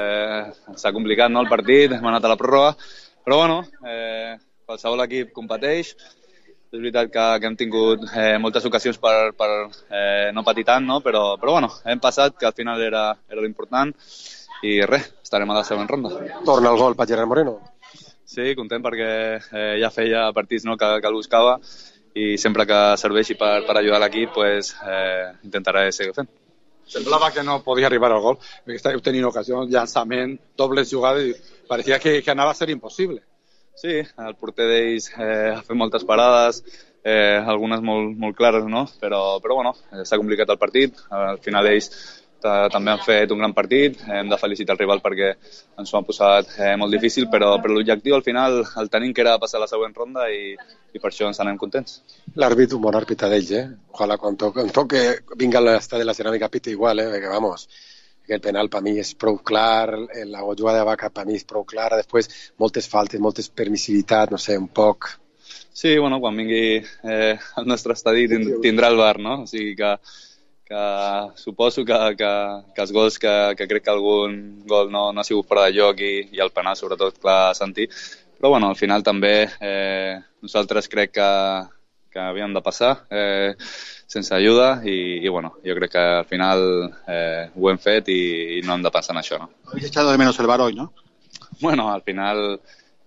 s'ha complicat, no, el partit, hem anat a la pròrroga, però bueno, qualsevol equip competeix. És veritat que hem tingut moltes ocasions per no patir tant, no? Però bueno, hem passat, que al final era l'important, i res, estarem a la següent ronda. Torna el gol per Gerard Moreno. Sí, content perquè ja feia partits, no, que el buscava, i sempre que serveixi per ajudar l'equip pues, intentaré seguir fent. Semblava que no podia arribar al gol, perquè estàveu tenint ocasions, llançament, dobles jugades, i parecia que anava a ser impossible. Sí, el porter d'ells ha fet moltes parades, algunes molt clares, no? Però bueno, s'ha complicat el partit, al final ells també han fet un gran partit, hem de felicitar el rival perquè ens ho han posat molt difícil, però l'objectiu al final el tenim, que era passar a la següent ronda, i per això ens anem contents. L'àrbit, un bon àrbitre d'ells, Ojalà quan toque vinga l'estadi de la ceràmica pita igual, perquè vamos, el penal per mi és prou clar, la jugada de Vaca per mi és prou clara, després moltes faltes, moltes permissivitat, no sé, un poc. Sí, bueno, quan vingui el nostre estadi tindrà el VAR, no? O sigui que suposo que els gols, que crec que algun gol no ha sigut fora de joc, i el penal sobretot, clar, sentir. Però bueno, al final també nosaltres crec que havíem de passar sense ajuda, i bueno, jo crec que al final ho hem fet i no hem de pensar en això, ¿no? Habéis echado de menos el VAR hoy, ¿no? Bueno, al final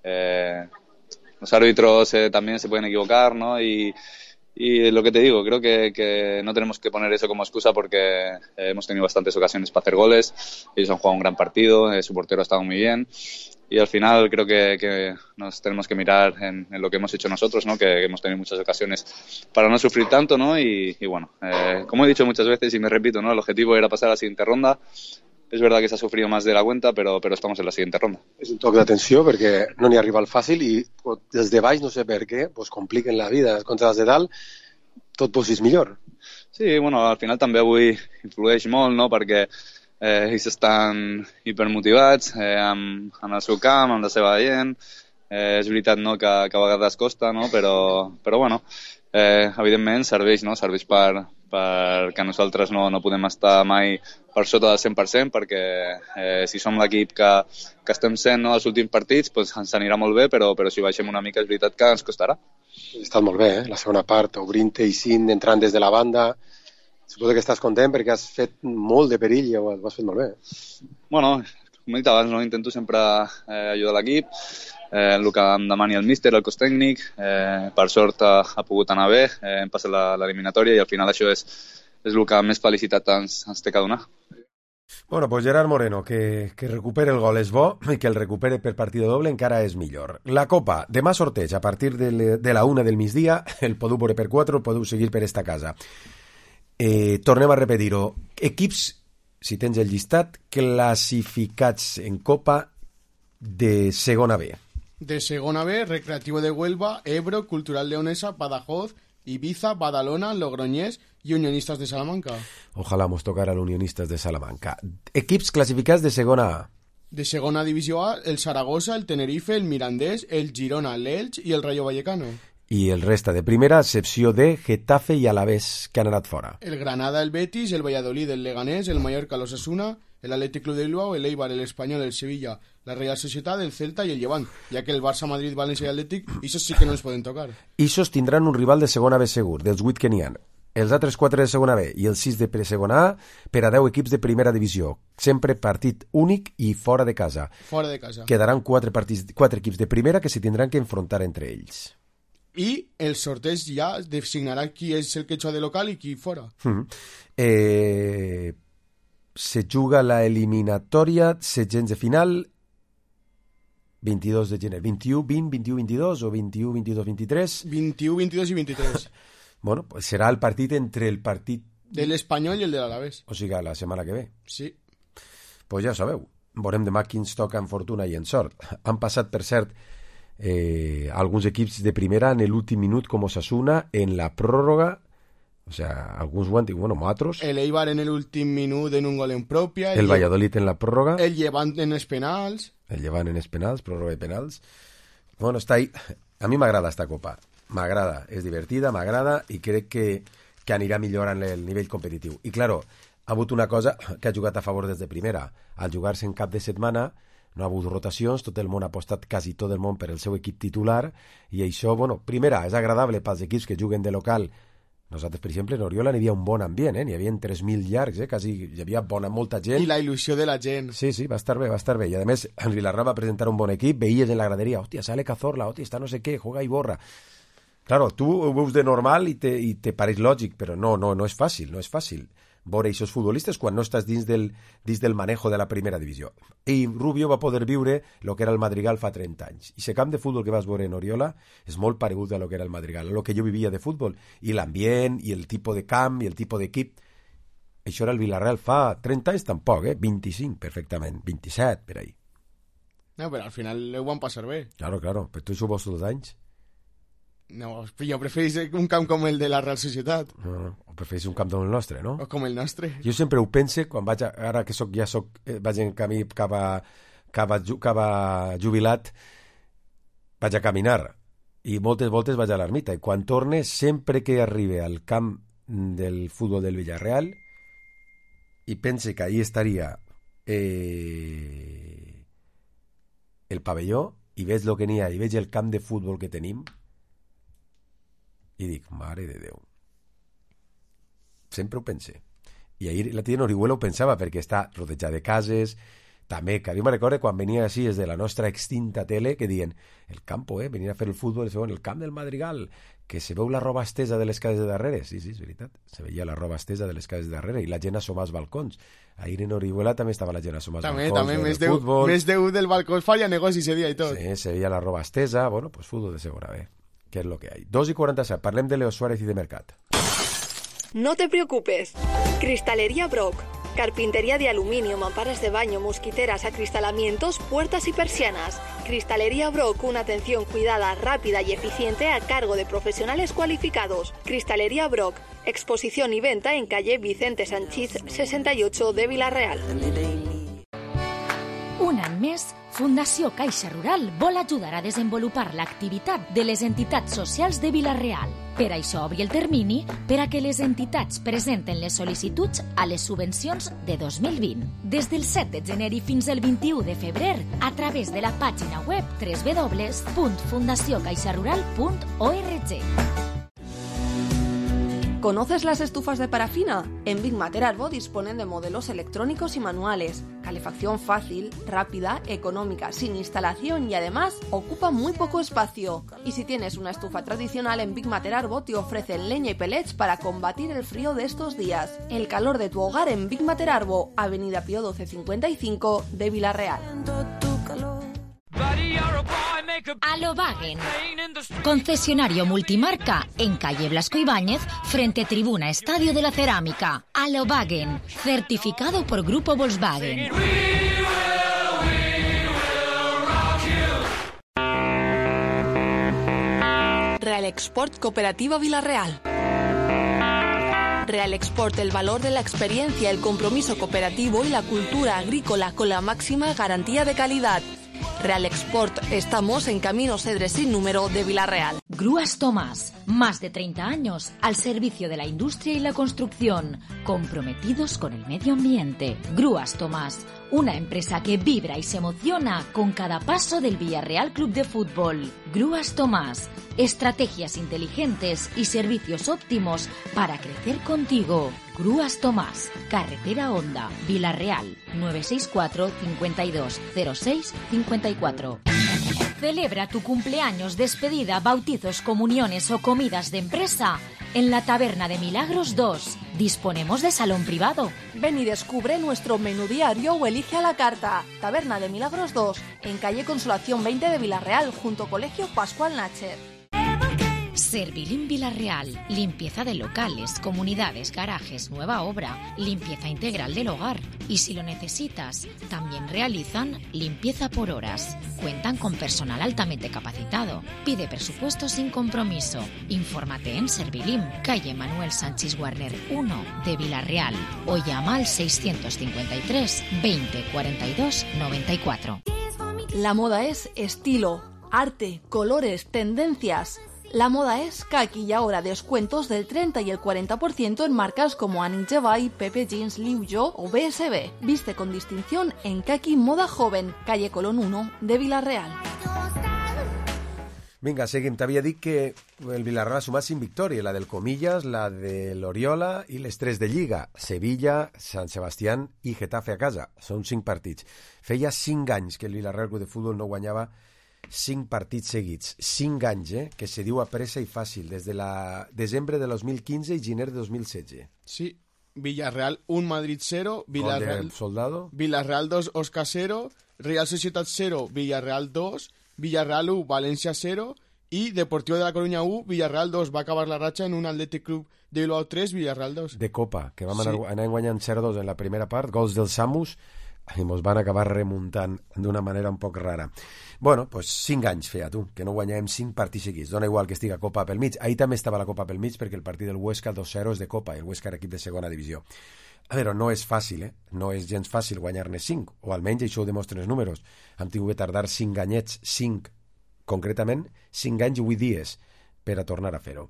los árbitros también se pueden equivocar, ¿no? Y lo que te digo, creo que no tenemos que poner eso como excusa, porque hemos tenido bastantes ocasiones para hacer goles, ellos han jugado un gran partido, su portero ha estado muy bien, y al final creo que nos tenemos que mirar en lo que hemos hecho nosotros, ¿no? Que hemos tenido muchas ocasiones para no sufrir tanto, ¿no? Y bueno, como he dicho muchas veces y me repito, ¿no? El objetivo era pasar a la siguiente ronda. És verdad que s'ha sufrido más de la cuenta, però estamos en la siguiente ronda. És un toc d'atenció perquè no n'hi arriba al fàcil, i des de baix, no sé per què, pues compliquen la vida. Contra els de dalt, tot pues és millor. Sí, bueno, al final també avui influeix molt, no? Perquè ells estan hipermotivats en el seu camp, amb la seva gent, és veritat, no?, que a vegades costa, no?, però bueno, evidentment serveix, no?, serveix perquè nosaltres no podem estar mai per sota del 100%, perquè si som l'equip que estem sent, no?, els últims partits, doncs ens anirà molt bé, però si baixem una mica és veritat que ens costarà. Ha estat molt bé, la segona part, obrint-te i Sin entrant des de la banda. Suposo que estàs content perquè has fet molt de perill i ho has fet molt bé. Bueno, com he dit abans, no? Intento sempre ajudar l'equip, el que em demani el míster, el cos tècnic. Per sort ha pogut anar bé, hem passat l'eliminatòria i al final això és el que més felicitat ens té que donar. Bueno, pues Gerard Moreno, que recupere el gol és bo i que el recupere per partida doble encara és millor. La Copa, demà sorteig a partir de la 1 del migdia, el podeu veure per 4, el podeu seguir per esta casa. Tornem a repetir-ho. Equips, si tens el llistat, classificats en Copa de segona B. De segona B, Recreativo de Huelva, Ebro, Cultural Leonesa, Badajoz, Ibiza, Badalona, Logroñés y Unionistas de Salamanca. Ojalá nos tocara los Unionistas de Salamanca. Equips clasificados de segona A. De segona Divisió A, el Zaragoza, el Tenerife, el Mirandés, el Girona, l'Elx i el Rayo Vallecano. I el resta de primera, a excepció de Getafe i Alavés, que han anat fora. El Granada, el Betis, el Valladolid, el Leganés, el Mallorca, l'Osasuna, el Athletic Club de Bilbao, el Eibar, el Español, el Sevilla, la Real Sociedad, el Celta y el Levant, ya que el Barça, Madrid, València i Atlètic, esos sí que no els poden tocar. Esos tindran un rival de segona B segur, dels 8 que n'hi ha. Els altres 4 de segona B i els 6 de segona A per a 10 equips de primera divisió. Sempre partit únic i fora de casa. Fora de casa. Quedaran 4 equips de primera que se tindran que enfrontar entre ells. I el sorteig ja designarà qui és el que juga de local i qui fora. Se juga la eliminatòria, setzents de final, 22 de gener. 21, 20, 21, 22 o 21, 22, 23? 21, 22 i 23. Bueno, pues serà el partit entre el partit... De l'Espanyol i el de l'Alavés. O sigui, la setmana que ve. Sí. Pues ja sabeu, veurem demà qui ens toca en fortuna i en sort. Han passat, per cert, alguns equips de primera en l'últim minut com Osasuna en la pròrroga. O sea, alguns ho han dit, bueno, nosaltres. El Eibar en l'últim minut en un gol en pròpia. El Valladolid en la pròrroga. El Llevant en els penals. El Llevant en els penals, pròrroga de penals. Bueno, està ahí. A mi m'agrada esta copa. M'agrada, és divertida, m'agrada i crec que anirà millorant el nivell competitiu. I, claro, ha hagut una cosa que ha jugat a favor des de primera. Al jugar-se en cap de setmana no ha hagut rotacions, tot el món ha apostat, quasi tot el món, per el seu equip titular i això, bueno, primera, és agradable pels equips que juguen de local. Nosaltres, per exemple, en Oriola n'hi havia un bon ambient, n'hi havia 3.000 llargs, quasi hi havia molta gent. I la il·lusió de la gent. Sí, va estar bé. I a més, el Vilarra va presentar un bon equip, veies en la graderia, hòstia, sale Cazorla, hòstia, està no sé què, juega Iborra. Claro, tu ho veus de normal i te pareix lògic, però no és fàcil, no és fàcil veure aquests futbolistes quan no estàs dins del manejo de la primera divisió. I Rubio va poder viure el que era el Madrigal fa 30 anys. I aquest camp de futbol que vas veure en Oriola és molt paregut a lo que era el Madrigal, a lo que jo vivia de futbol. I l'ambient, i el tipus de camp, i el tipus d'equip. Això era el Villarreal fa 30 anys tampoc, 25 perfectament, 27 per ahí. No, però al final ho van passar bé. Claro, però tu això ho vols tots els anys? No, jo preferís un camp com el de la Real Societat. No, o preferís un camp com el nostre, no? O com el nostre. Jo sempre ho pense, quan vaig, ara que vaig en camí cap a jubilat, vaig a caminar, i moltes voltes vaig a l'ermita, i quan torne, sempre que arribe al camp del futbol del Villarreal, i pense que ahí estaria el pavelló, i veig el que n'hi ha, i veig el camp de futbol que tenim, i dic, mare de Déu. Sempre ho pense. I ahir la tia Orihuela ho pensava, perquè està rodejada de cases, també, que jo me recordo quan venia així des de la nostra extinta tele, que diuen, el campo, venien a fer el futbol, en el camp del Madrigal, que se veu la roba estesa de les cases de darrere. Sí, és veritat, se veia la roba estesa de les cases de darrere, i la gent assomar als balcons. Ahir en Orihuela també estava la gent assomar als balcons. També, més d'un del balcó faria negoci ese dia i tot. Sí, se veia la roba estesa, bueno, pues fútbol de segona B. ¿Qué es lo que hay? 2:47, parlem de Leo Suárez y de Mercat. No te preocupes. Cristalería Brock. Carpintería de aluminio, mamparas de baño, mosquiteras, acristalamientos, puertas y persianas. Cristalería Brock, una atención cuidada, rápida y eficiente a cargo de profesionales cualificados. Cristalería Brock, exposición y venta en calle Vicente Sanchís 68 de Villarreal. Una més, Fundació Caixa Rural vol ajudar a desenvolupar l'activitat de les entitats socials de Vila-real. Per això obri el termini per a que les entitats presenten les sol·licituds a les subvencions de 2020. Des del 7 de gener i fins el 21 de febrer, a través de la pàgina web www.fundaciocaixarural.org. ¿Conoces las estufas de parafina? En Big Mater Arbo disponen de modelos electrónicos y manuales, calefacción fácil, rápida, económica, sin instalación y además ocupa muy poco espacio. Y si tienes una estufa tradicional, en Big Mater Arbo te ofrecen leña y pellets para combatir el frío de estos días. El calor de tu hogar en Big Mater Arbo, Avenida Pío 1255 de Vila-real. Alobagen, concesionario multimarca en calle Blasco Ibáñez, frente Tribuna Estadio de la Cerámica. Alobagen, certificado por Grupo Volkswagen. Real Export Cooperativa Vila-real. Real Export, el valor de la experiencia, el compromiso cooperativo y la cultura agrícola con la máxima garantía de calidad. Real Export, estamos en Camino Cedres sin número de Vila-real. Grúas Tomás, más de 30 años al servicio de la industria y la construcción, comprometidos con el medio ambiente. Grúas Tomás, una empresa que vibra y se emociona con cada paso del Villarreal Club de Fútbol. Grúas Tomás, estrategias inteligentes y servicios óptimos para crecer contigo. Grúas Tomás, Carretera Honda, Vila-real, 964 52 06 54. Celebra tu cumpleaños, despedida, bautizos, comuniones o comidas de empresa en la Taberna de Milagros 2. Disponemos de salón privado. Ven y descubre nuestro menú diario o elige a la carta. Taberna de Milagros 2, en calle Consolación 20 de Vila-real, junto Colegio Pascual Nacher. Servilim Vila-real, limpieza de locales, comunidades, garajes, nueva obra, limpieza integral del hogar. Y si lo necesitas, también realizan limpieza por horas. Cuentan con personal altamente capacitado. Pide presupuesto sin compromiso. Infórmate en Servilim, calle Manuel Sánchez Warner 1 de Vila-real, o llama al 653 20 42 94. La moda es estilo, arte, colores, tendencias. La moda es Kaki y ahora descuentos del 30 y el 40% en marcas como Annie Jevay, Pepe Jeans, Liu Yo o BSB. Viste con distinción en Kaki Moda Joven, calle Colón 1 de Vila-real. Vinga, seguim. T'havia dit que el Villarreal ha sumat 5 victòries, la del Comillas, la de l'Oriola i les 3 de Lliga. Sevilla, Sant Sebastián i Getafe a casa. Són 5 partits. Feia 5 anys que el Villarreal Club de Futbol no guanyava 5 partits seguits. 5 anys, que se diu a pressa i fàcil, des de desembre de 2015 i gener de 2016. Sí, Villarreal 1, Madrid 0, Villarreal, Soldado. Villarreal 2, Osca 0, Real Societat 0, Villarreal 2, Villarreal 1, València 0 i Deportivo de la Coruña 1, Villarreal 2. Va acabar la ratxa en un Athletic Club de Bilbao 3, Villarreal 2. De Copa, que vam anar guanyant 0-2 en la primera part, gols del Samus, i mos van acabar remuntant d'una manera un poc rara. Bueno, doncs 5 anys feia, tu, que no guanyàvem 5 partits seguits. Dona igual que estiga Copa pel mig. Ahir també estava la Copa pel mig perquè el partit del Huesca 2-0 és de Copa, el Huesca era equip de segona divisió. Però no és fàcil, no és gens fàcil guanyar-ne 5, o almenys això ho demostren els números. Hem tingut que tardar 5 anyets, 5, concretament 5 anys i 8 dies per a tornar a fer-ho.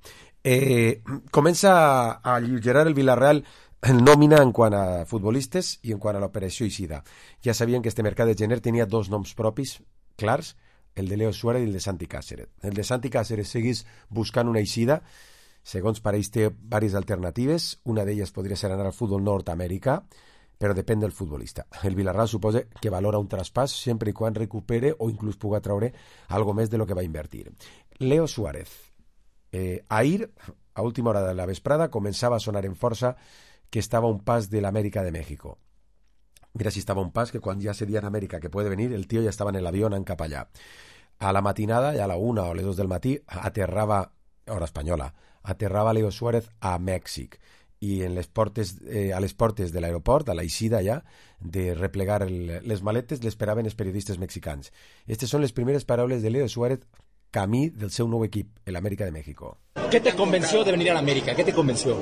Comença a alleugerar el Villarreal en nòmina en quant a futbolistes i en quant a l'operació Eixida. Ja sabien que este mercat de gener tenia 2 noms propis clars, el de Leo Suárez i el de Santi Cáceres. El de Santi Cáceres seguís buscant una Eixida, segons pareix té diverses alternatives, una d'elles podria ser anar al futbol nord-americà, però depèn del futbolista. El Villarreal suposa que valora un traspàs sempre i quan recupere o inclús puga traure algo més de lo que va invertir. Leo Suárez. Ahir, a última hora de la vesprada, començava a sonar en força que estava a un pas de l'Amèrica de México. Mira si estava a un pas que quan ja se dia en Amèrica que puede venir, el tio ja estava en l'avió anant cap allà. A la matinada, ja a la 1 o les 2 del matí, aterrava, hora espanyola, aterrava Leo Suárez a Mèxic i a les portes de l'aeroport, a l'eixida ja, de replegar les maletes, l'esperaven els periodistes mexicans. Estas són les primeres paraules de Leo Suárez camí del seu nou equip, el América de México. ¿Qué te convenció de venir a la América? ¿Qué te convenció?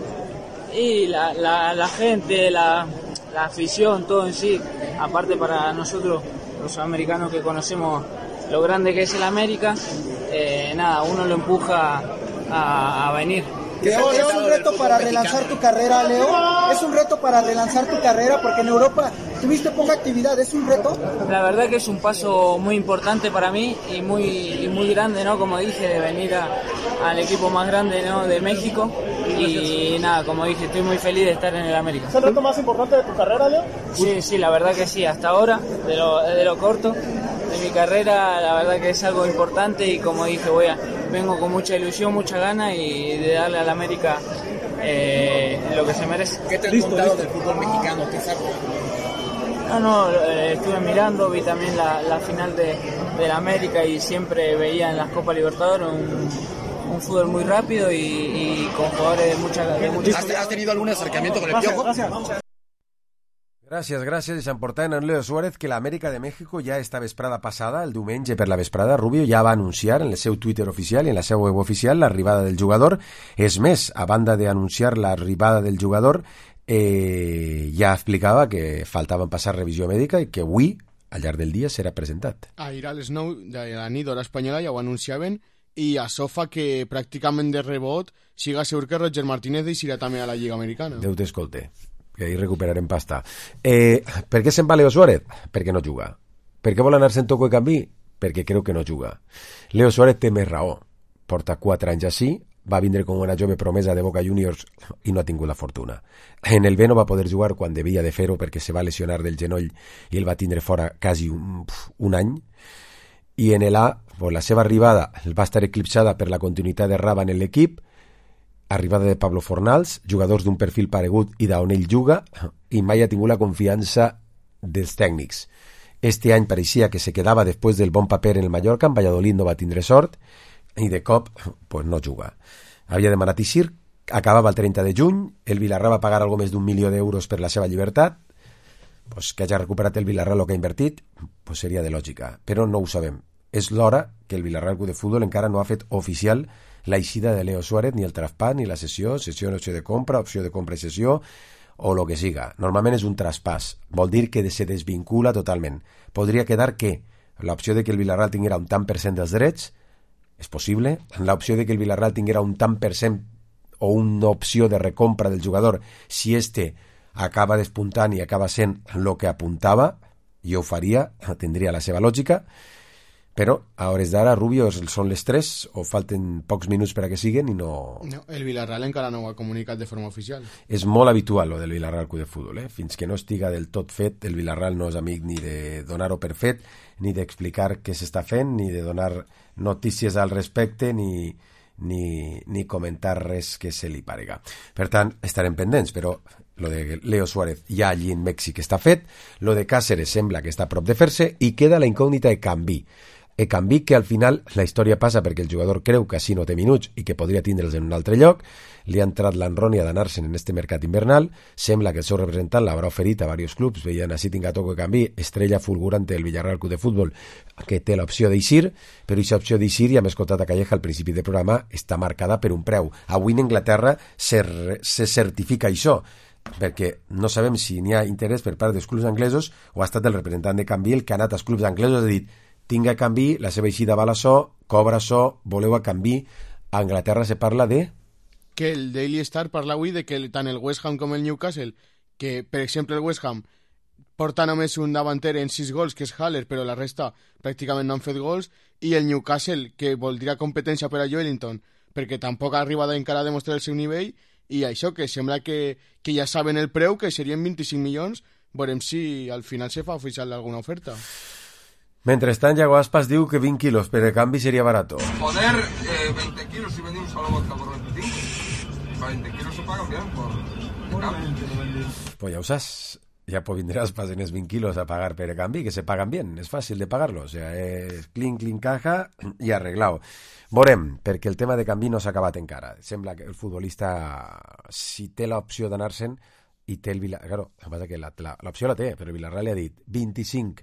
Y la gente, la afición, todo en sí. Aparte para nosotros los sudamericanos que conocemos lo grande que es el América, uno lo empuja a venir. ¿Es un reto para relanzar tu carrera, Leo? ¿Es un reto para relanzar tu carrera? Porque en Europa tuviste poca actividad, ¿es un reto? La verdad que es un paso muy importante para mí y muy grande, ¿no? Como dije, de venir al equipo más grande, ¿no? De México. Y nada, como dije, estoy muy feliz de estar en el América. ¿Es el reto más importante de tu carrera, Leo? Sí, la verdad que sí, hasta ahora, de lo corto de mi carrera, la verdad que es algo importante y como dije, vengo con mucha ilusión, mucha gana y de darle al América lo que se merece. ¿Qué te has contado del fútbol mexicano? ¿Qué sabes? Estuve mirando, vi también la final de la América y siempre veía en las Copas Libertadores un fútbol muy rápido y con jugadores de mucha... ¿Has tenido algún acercamiento con el Piojo? Gràcies. I s'emportaven en Leo Suárez que l'Amèrica de México ja esta vesprada passada, el diumenge per la vesprada, Rubio ja va anunciar en el seu Twitter oficial i en la seva web oficial l'arribada del jugador. És més, a banda d'anunciar l'arribada del jugador, ja explicava que faltaven passar revisió mèdica i que avui, al llarg del dia, serà presentat. Ahir a les 9 de la nit d'hora espanyola ja ho anunciaven i això fa que pràcticament de rebot siga segur que Roger Martínez deixarà també a la Lliga Americana. Déu t'escolte, que ahir recuperarem pasta. Per què se'n va Leo Suárez? Perquè no juga. Per què vol anar-se en Toko de canvi? Perquè creu que no juga. Leo Suárez té més raó. Porta 4 anys així, va vindre com una jove promesa de Boca Juniors i no ha tingut la fortuna. En el B no va poder jugar quan devia de fer-ho perquè se va lesionar del genoll i el va tindre fora quasi un any. I en el A, la seva arribada va estar eclipsada per la continuïtat de Raba en l'equip, arribada de Pablo Fornals, jugadors d'un perfil paregut i d'on ell juga, i mai ha tingut la confiança dels tècnics. Este any pareixia que se quedava després del bon paper en el Mallorca, en Valladolid no va tindre sort, i de cop pues no juga. Havia demanat Isir, acabava el 30 de juny, el Vilarra va pagar algo més d'1 milió d'euros per la seva llibertat, pues que hagi recuperat el Vilarra el que ha invertit, pues seria de lògica, però no ho sabem. És l'hora que el Vilarra Club de Futbol encara no ha fet oficial l'eixida de Leo Suárez, ni el traspàs, ni la sessió, opció de compra i sessió, o lo que siga. Normalment és un traspàs, vol dir que se desvincula totalment. Podria quedar que l'opció de que el Villarreal tinguera un tant per cent dels drets, és possible, l'opció de que el Villarreal tinguera un tant per cent o una opció de recompra del jugador si este acaba despuntant i acaba sent el que apuntava, jo ho faria, tindria la seva lògica, però a hores d'ara, Rubio, són les 3 o falten pocs minuts per a que siguen i no... No, el Villarreal encara no ho ha comunicat de forma oficial. És molt habitual, lo del Villarreal Club de Futbol, Fins que no estiga del tot fet, el Villarreal no és amic ni de donar-ho per fet, ni d'explicar què s'està fent, ni de donar notícies al respecte, ni comentar res que se li parega. Per tant, estarem pendents, però lo de Leo Suárez ja allí en Mèxic està fet, lo de Cáceres sembla que està a prop de fer-se, i queda la incògnita de Cambí. Cambí que al final la història passa perquè el jugador creu que així no té minuts i que podria tindre'ls en un altre lloc, li ha entrat l'enrònia d'anar-se'n en este mercat invernal, sembla que el seu representant l'haurà oferit a diversos clubs, veient així tinc a Toko de Cambí, estrella fulgurante del Villarreal Club de Futbol, que té l'opció d'Isir, però aquesta opció d'Isir, ja m'he escoltat a Calleja al principi del programa, està marcada per un preu. Avui en Anglaterra se certifica això, perquè no sabem si n'hi ha interès per part dels clubs anglesos o ha estat el representant de Cambí el que ha anat als clubs anglesos i ha dit tinc a Cambí, la seva eixida val això, cobra això, voleu a Cambí. A Anglaterra se parla de... Que el Daily Star parla avui de que tant el West Ham com el Newcastle, que per exemple el West Ham porta només un davanter en 6 gols, que és Haller, però la resta pràcticament no han fet gols, i el Newcastle, que voldria competència per a Joelinton, perquè tampoc ha arribat encara a demostrar el seu nivell, i això, que sembla que ja saben el preu, que serien 25 milions, veurem si al final se fa oficial alguna oferta. Mentrestant, Yago Aspas diu que 20 quilos per el canvi seria barato. Joder, 20 kilos si vendimos a la vodka por 25. 20 kilos se pagan bien por cambio. Pues ya usas, ya vindràs pas en els 20 quilos a pagar per el canvi, que se pagan bien, és fàcil de pagar-lo, o sea, és clink, caja i arreglado. Veurem, perquè el tema de canvi no s'ha acabat encara. Sembla que el futbolista, si té l'opció d'anar-se'n, i té el Villarreal, claro, el que passa que l'opció la té, però el Villarreal li ha dit 25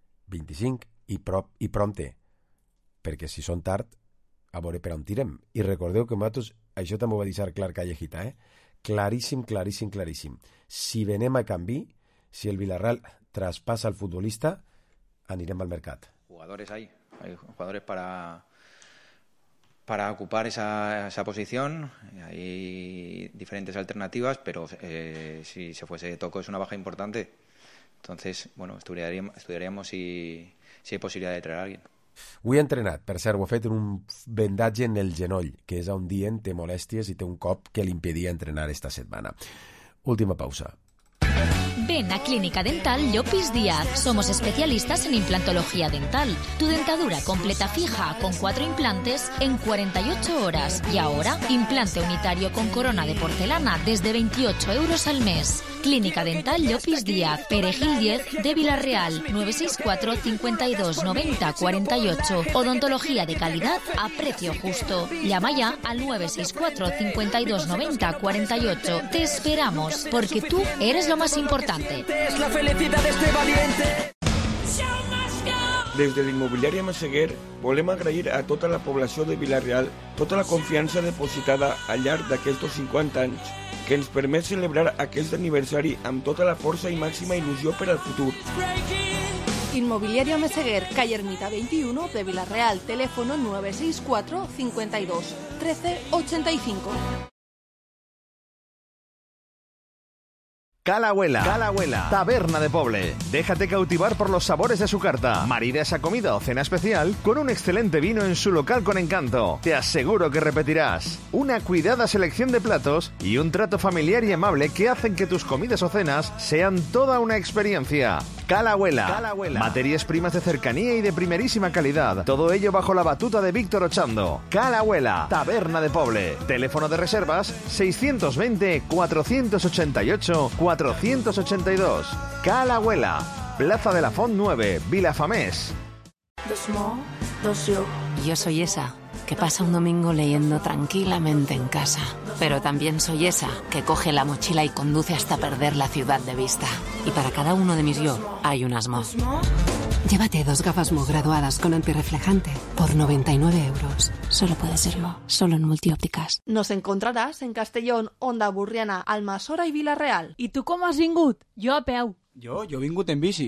i prompte, perquè si són tard a veure per on tirem. I recordeu que nosaltres, això també ho va deixar clar Callejita, claríssim. Si venem a canvi, si el Villarreal traspassa el futbolista, anirem al mercat. Jugadores hay jugadores para ocupar esa posición. Hay diferentes alternativas, pero si se fuese Toko es una baja importante. Entonces, bueno, estudiaríamos si hay posibilidad de traer a alguien. Avui he entrenat, per cert, ho he fet en un vendatge en el genoll, que és on dient té molèsties i té un cop que li impedia entrenar esta setmana. Última pausa. Ven a Clínica Dental Llopis Díaz. Somos especialistas en implantología dental. Tu dentadura completa fija con 4 implantes en 48 horas. Y ahora, implante unitario con corona de porcelana desde 28 euros al mes. Clínica Dental Llopis Díaz, Perejil 10 de Villarreal, 964 52 90 48. Odontología de calidad a precio justo. Llama ya al 964 52 90 48. Te esperamos, porque tú eres lo más importante. Es la felicidad de este valiente. Des de l'immobiliària Massaguer volem agrair a tota la població de Vila-real tota la confiança depositada al llarg d'aquests 50 anys que ens permet celebrar aquest aniversari amb tota la força i màxima il·lusió per al futur. Inmobiliaria Meseguer, calle Ermita 21 de Vila-real, teléfono 964 52 13 85. Calahuela, taberna de Poble. Déjate cautivar por los sabores de su carta. Marida esa comida o cena especial con un excelente vino en su local con encanto. Te aseguro que repetirás. Una cuidada selección de platos y un trato familiar y amable que hacen que tus comidas o cenas sean toda una experiencia. Calahuela. Materias primas de cercanía y de primerísima calidad. Todo ello bajo la batuta de Víctor Ochando. Calahuela, taberna de Poble. Teléfono de reservas 620 488 482. Calahuela, Plaza de la Font 9, Vilafamés. Yo soy esa que pasa un domingo leyendo tranquilamente en casa. Pero también soy esa que coge la mochila y conduce hasta perder la ciudad de vista. Y para cada uno de mis yo hay un Asmo. Llévate 2 gafas Mo graduadas con antirreflejante por 99 euros. Solo puede ser Mo, solo en Multiópticas. Nos encontrarás en Castellón, Onda Burriana, Almassora i Vila-real. I tu com has vingut? Jo a peu. Jo he vingut en bici.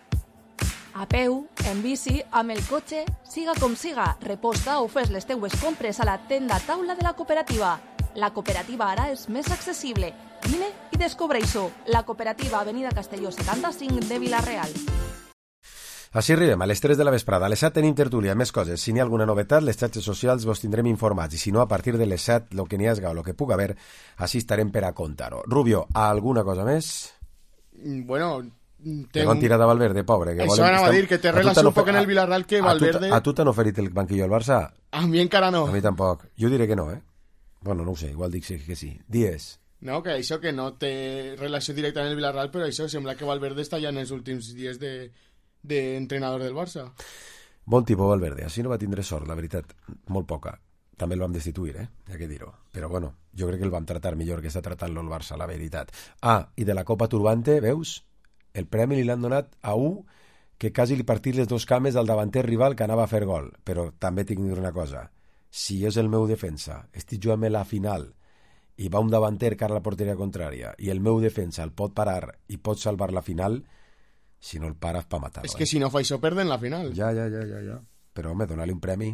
A peu, en bici, amb el cotxe, siga com siga, reposta o fes les teues compres a la tenda taula de la cooperativa. La cooperativa ara és més accessible. Vine i descobreix-ho. La cooperativa Avenida Castelló 75 de Vila-real. Així arribem a les 3 de la vesprada. A les 7 tenim tertúlia, més coses. Si n'hi ha alguna novetat, les xarxes socials vos tindrem informats. I si no, a partir de les 7, lo que n'hi hagi o lo que puga haver, així estarem per a contar-ho. Rubio, alguna cosa més? Bueno... Que van tirar de Valverde, pobre. Això anava a dir, que té relació un poc en el Villarreal que Valverde... A tu t'han oferit el banquillo al Barça? A mi encara no. A mi tampoc. Jo diré que no, Bueno, no ho sé, igual dic que sí. Dies. No, que això que no té relació directa en el Villarreal, però això sembla que Valverde està ja en els últims dies d'entrenador del Barça. Bon tipus, Valverde. Així no va tindre sort, la veritat. Molt poca. També el vam destituir, ja que dir-ho. Però bueno, jo crec que el vam tratar millor que està tratant-lo el Barça, la veritat. Ah, i de la Copa Turbante, veus? El premi li l'han donat a un que quasi li partit les 2 cames al davanter rival que anava a fer gol. Però també tinc que dir una cosa. Si és el meu defensa, estic jugant a la final i va un davanter que a la porteria contrària i el meu defensa el pot parar i pot salvar la final, si no el paras pa matar-lo. És que si no fa això perden la final. Ja. Però home, donar-li un premi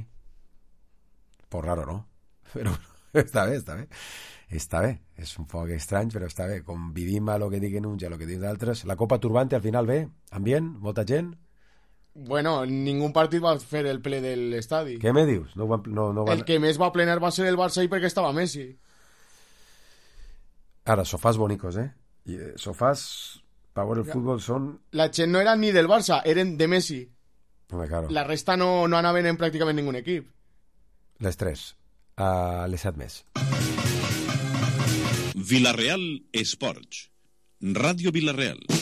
por raro, no? Però està bé. Està bé, és un poc estrany, però està bé. Com vivim a lo que diguen uns i a lo que diuen d'altres. La Copa Turbante al final bé? Ambient? Molta gent? Bueno, ningú partit va fer el ple de l'estadi. Què me dius? No van... El que més va plenar va ser el Barça i perquè estava Messi. Ara, sofàs bonicos, sofàs per veure el futbol són... La gent no era ni del Barça, eren de Messi. Home, claro. La resta no anaven en pràcticament ningú equip. Les 3. A les 7 més. Villarreal Esports. Ràdio Villarreal.